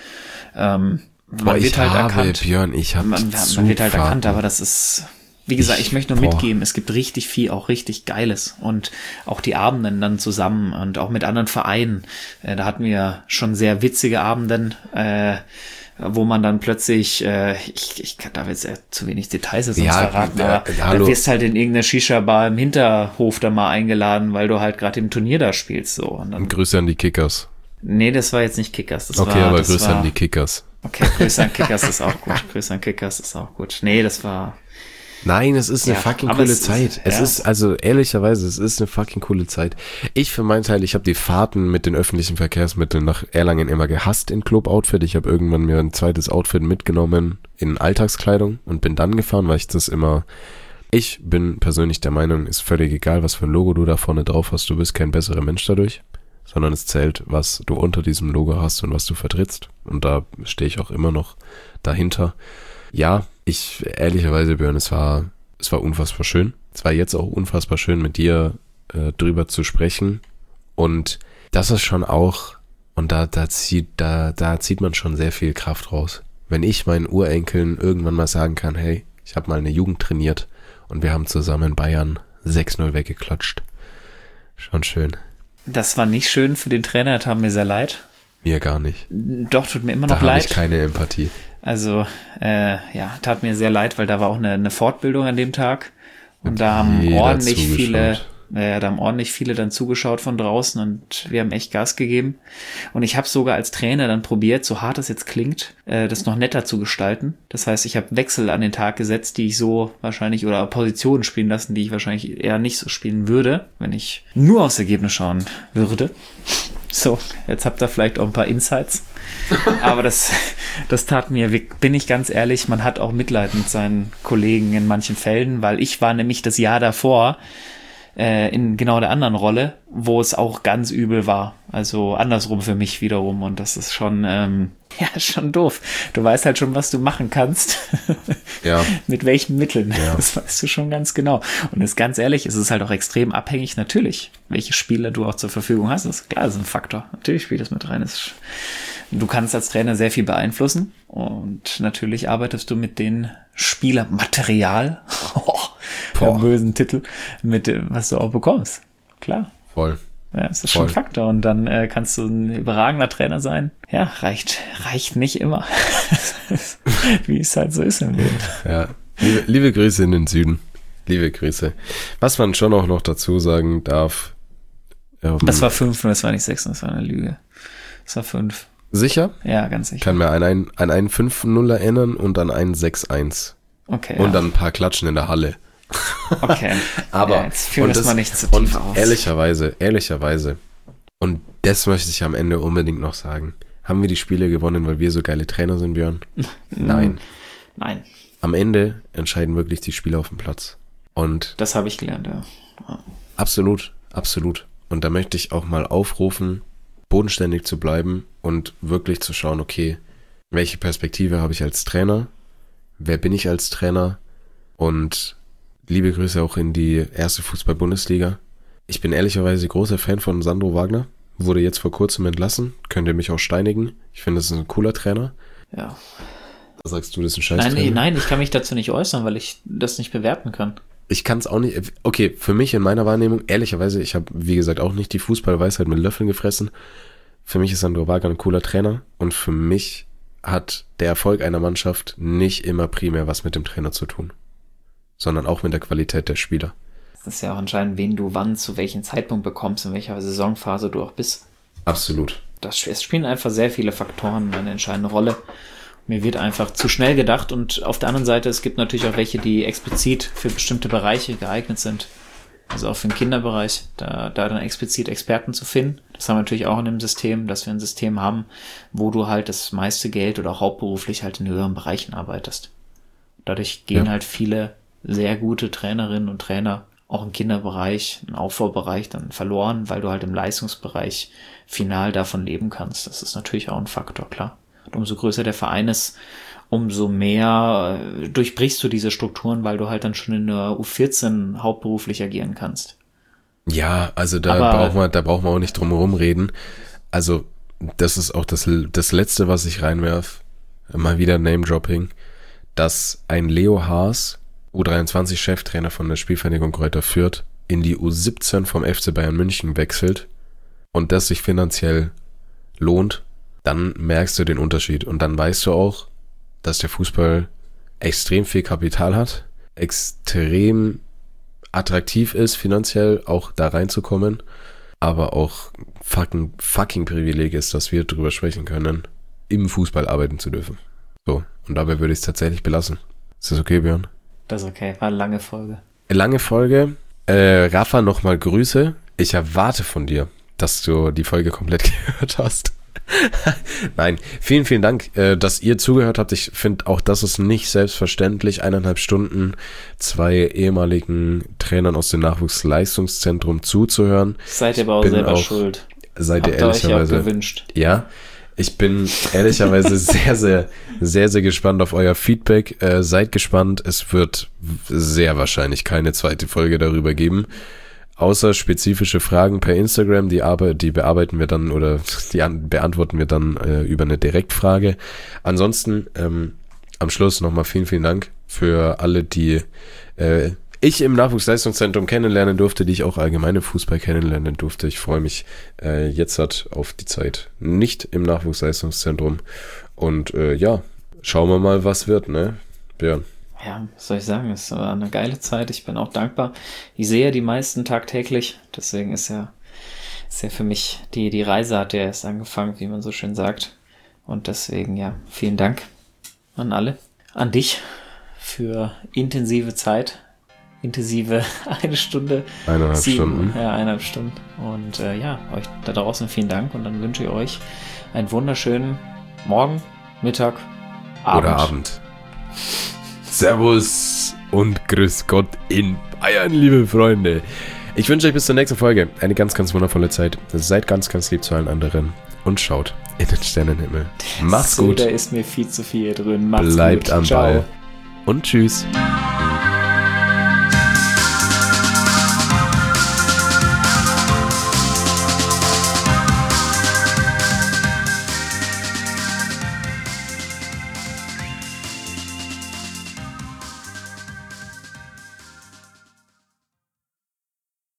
Ähm, man Boah, wird ich halt habe, erkannt. Björn, ich habe man, man wird halt erkannt, aber das ist, wie gesagt, ich, ich möchte nur boah. mitgeben, es gibt richtig viel, auch richtig Geiles und auch die Abenden dann zusammen und auch mit anderen Vereinen. Äh, da hatten wir schon sehr witzige Abenden, äh, wo man dann plötzlich, äh, ich, ich darf jetzt ja zu wenig Details sonst ja, verraten, äh, aber äh, dann wirst halt in irgendeine Shisha-Bar im Hinterhof da mal eingeladen, weil du halt gerade im Turnier da spielst. So. Und dann, und Grüße an die Kickers. Nee, das war jetzt nicht Kickers. Das okay, war, aber das Grüße war, an die Kickers. Okay, Grüße an Kickers ist auch gut. Grüße an Kickers ist auch gut. Nee, das war... Nein, es ist eine ja, fucking coole es Zeit. Ist, es ja. ist, also ehrlicherweise, es ist eine fucking coole Zeit. Ich für meinen Teil, ich habe die Fahrten mit den öffentlichen Verkehrsmitteln nach Erlangen immer gehasst in Club-Outfit. Ich habe irgendwann mir ein zweites Outfit mitgenommen in Alltagskleidung und bin dann gefahren, weil ich das immer... Ich bin persönlich der Meinung, ist völlig egal, was für ein Logo du da vorne drauf hast. Du bist kein besserer Mensch dadurch, sondern es zählt, was du unter diesem Logo hast und was du vertrittst. Und da stehe ich auch immer noch dahinter. Ja, ich, ehrlicherweise, Björn, es war, es war unfassbar schön. Es war jetzt auch unfassbar schön, mit dir äh, drüber zu sprechen. Und das ist schon auch, und da, da zieht, da, da zieht man schon sehr viel Kraft raus. Wenn ich meinen Urenkeln irgendwann mal sagen kann, hey, ich habe mal eine Jugend trainiert und wir haben zusammen Bayern sechs null weggeklatscht. Schon schön. Das war nicht schön für den Trainer, tat mir sehr leid. Mir gar nicht. Doch, tut mir immer noch da leid. Da habe ich keine Empathie. Also, äh, ja, tat mir sehr leid, weil da war auch eine, eine Fortbildung an dem Tag. Und, und da haben ordentlich zugeschaut. viele, äh, da haben ordentlich viele dann zugeschaut von draußen und wir haben echt Gas gegeben. Und ich habe sogar als Trainer dann probiert, so hart es jetzt klingt, äh, das noch netter zu gestalten. Das heißt, ich habe Wechsel an den Tag gesetzt, die ich so wahrscheinlich, oder Positionen spielen lassen, die ich wahrscheinlich eher nicht so spielen würde, wenn ich nur aufs Ergebnis schauen würde. So, jetzt habt ihr vielleicht auch ein paar Insights. Aber das, das tat mir, bin ich ganz ehrlich, man hat auch Mitleid mit seinen Kollegen in manchen Fällen, weil ich war nämlich das Jahr davor äh, in genau der anderen Rolle, wo es auch ganz übel war. Also andersrum für mich wiederum. Und das ist schon, ähm, ja, schon doof. Du weißt halt schon, was du machen kannst. Ja. Mit welchen Mitteln. Ja. Das weißt du schon ganz genau. Und ist ganz ehrlich, es ist halt auch extrem abhängig, natürlich, welche Spieler du auch zur Verfügung hast. Das ist klar, das ist ein Faktor. Natürlich spielt das mit rein. Das ist, du kannst als Trainer sehr viel beeinflussen. Und natürlich arbeitest du mit den Spielermaterial, der bösen Titel, mit dem, was du auch bekommst. Klar. Voll. Ja, es ist Voll. schon ein Faktor. Und dann äh, kannst du ein überragender Trainer sein. Ja, reicht, reicht nicht immer. Wie es halt so ist im Leben. Ja, liebe, liebe Grüße in den Süden. Liebe Grüße. Was man schon auch noch dazu sagen darf. Ähm, das war fünf und das war nicht sechs, das war eine Lüge. Das war fünf. Sicher? Ja, ganz sicher. Ich kann mir an einen, an einen fünf null erinnern und an einen sechs eins. Okay. Und ja. dann ein paar Klatschen in der Halle. Okay. Aber ja, jetzt führen wir das mal nicht zu und tief aus. ehrlicherweise, ehrlicherweise, und das möchte ich am Ende unbedingt noch sagen, haben wir die Spiele gewonnen, weil wir so geile Trainer sind, Björn? Nein. Nein. Am Ende entscheiden wirklich die Spieler auf dem Platz. Und das habe ich gelernt, ja. ja. Absolut, absolut. Und da möchte ich auch mal aufrufen, bodenständig zu bleiben und wirklich zu schauen, okay, welche Perspektive habe ich als Trainer? Wer bin ich als Trainer? Und liebe Grüße auch in die erste Fußball-Bundesliga. Ich bin ehrlicherweise großer Fan von Sandro Wagner. Wurde jetzt vor kurzem entlassen. Könnt ihr mich auch steinigen. Ich finde, das ist ein cooler Trainer. Ja. Da sagst du, das ist ein Scheiß Nein, Trainer. nein, ich kann mich dazu nicht äußern, weil ich das nicht bewerten kann. Ich kann es auch nicht. Okay, für mich in meiner Wahrnehmung, ehrlicherweise, ich habe, wie gesagt, auch nicht die Fußballweisheit mit Löffeln gefressen. Für mich ist Sandro Wagner ein cooler Trainer. Und für mich hat der Erfolg einer Mannschaft nicht immer primär was mit dem Trainer zu tun, sondern auch mit der Qualität der Spieler. Das ist ja auch entscheidend, wen du wann, zu welchem Zeitpunkt bekommst, in welcher Saisonphase du auch bist. Absolut. Das, es spielen einfach sehr viele Faktoren eine entscheidende Rolle. Mir wird einfach zu schnell gedacht und auf der anderen Seite, es gibt natürlich auch welche, die explizit für bestimmte Bereiche geeignet sind. Also auch für den Kinderbereich, da, da dann explizit Experten zu finden. Das haben wir natürlich auch in dem System, dass wir ein System haben, wo du halt das meiste Geld oder auch hauptberuflich halt in höheren Bereichen arbeitest. Dadurch gehen Ja. halt viele sehr gute Trainerinnen und Trainer auch im Kinderbereich, im Aufbaubereich dann verloren, weil du halt im Leistungsbereich final davon leben kannst. Das ist natürlich auch ein Faktor, klar. Und umso größer der Verein ist, umso mehr äh, durchbrichst du diese Strukturen, weil du halt dann schon in der U vierzehn hauptberuflich agieren kannst. Ja, also da Aber- braucht man, da braucht man auch nicht drum herum reden. Also das ist auch das, das Letzte, was ich reinwerf. Mal wieder Name-Dropping, dass ein Leo Haas, U dreiundzwanzig Cheftrainer von der Spielvereinigung Greuther Fürth, in die U siebzehn vom F C Bayern München wechselt und das sich finanziell lohnt, dann merkst du den Unterschied und dann weißt du auch, dass der Fußball extrem viel Kapital hat, extrem attraktiv ist, finanziell auch da reinzukommen, aber auch fucking, fucking Privileg ist, dass wir drüber sprechen können, im Fußball arbeiten zu dürfen. So, und dabei würde ich es tatsächlich belassen. Ist das okay, Björn? Das ist okay, war eine lange Folge. Lange Folge. Äh, Rafa, nochmal Grüße. Ich erwarte von dir, dass du die Folge komplett gehört hast. Nein, vielen, vielen Dank, äh, dass ihr zugehört habt. Ich finde auch, das ist nicht selbstverständlich. Eineinhalb Stunden zwei ehemaligen Trainern aus dem Nachwuchsleistungszentrum zuzuhören. Seid ihr aber auch bin selber auch- schuld. Seid ihr Habt ihr euch ja auch ehrlicherweise... gewünscht. Ja, ich bin ehrlicherweise sehr, sehr, sehr, sehr gespannt auf euer Feedback. Äh, seid gespannt, es wird sehr wahrscheinlich keine zweite Folge darüber geben. Außer spezifische Fragen per Instagram, die, aber, die bearbeiten wir dann oder die an, beantworten wir dann äh, über eine Direktfrage. Ansonsten ähm, am Schluss nochmal vielen, vielen Dank für alle, die äh, ich im Nachwuchsleistungszentrum kennenlernen durfte, die ich auch allgemein im Fußball kennenlernen durfte. Ich freue mich äh, jetzt halt auf die Zeit nicht im Nachwuchsleistungszentrum. Und äh, ja, schauen wir mal, was wird, ne, Björn? Ja, was soll ich sagen, es war eine geile Zeit, ich bin auch dankbar. Ich sehe die meisten tagtäglich, deswegen ist ja, ist ja für mich, die, die Reise hat ja erst angefangen, wie man so schön sagt. Und deswegen, ja, vielen Dank an alle, an dich für intensive Zeit, intensive eine Stunde. Eineinhalb sieben, Stunden. Ja, eineinhalb Stunden. Und äh, ja, euch da draußen vielen Dank und dann wünsche ich euch einen wunderschönen Morgen, Mittag, Abend. Oder Abend. Servus und grüß Gott in Bayern, liebe Freunde. Ich wünsche euch bis zur nächsten Folge eine ganz, ganz wundervolle Zeit. Seid ganz, ganz lieb zu allen anderen und schaut in den Sternenhimmel. Macht's so, gut. Da ist mir viel zu viel hier drin. Macht's Bleibt gut. am Ciao. Ball. Und tschüss.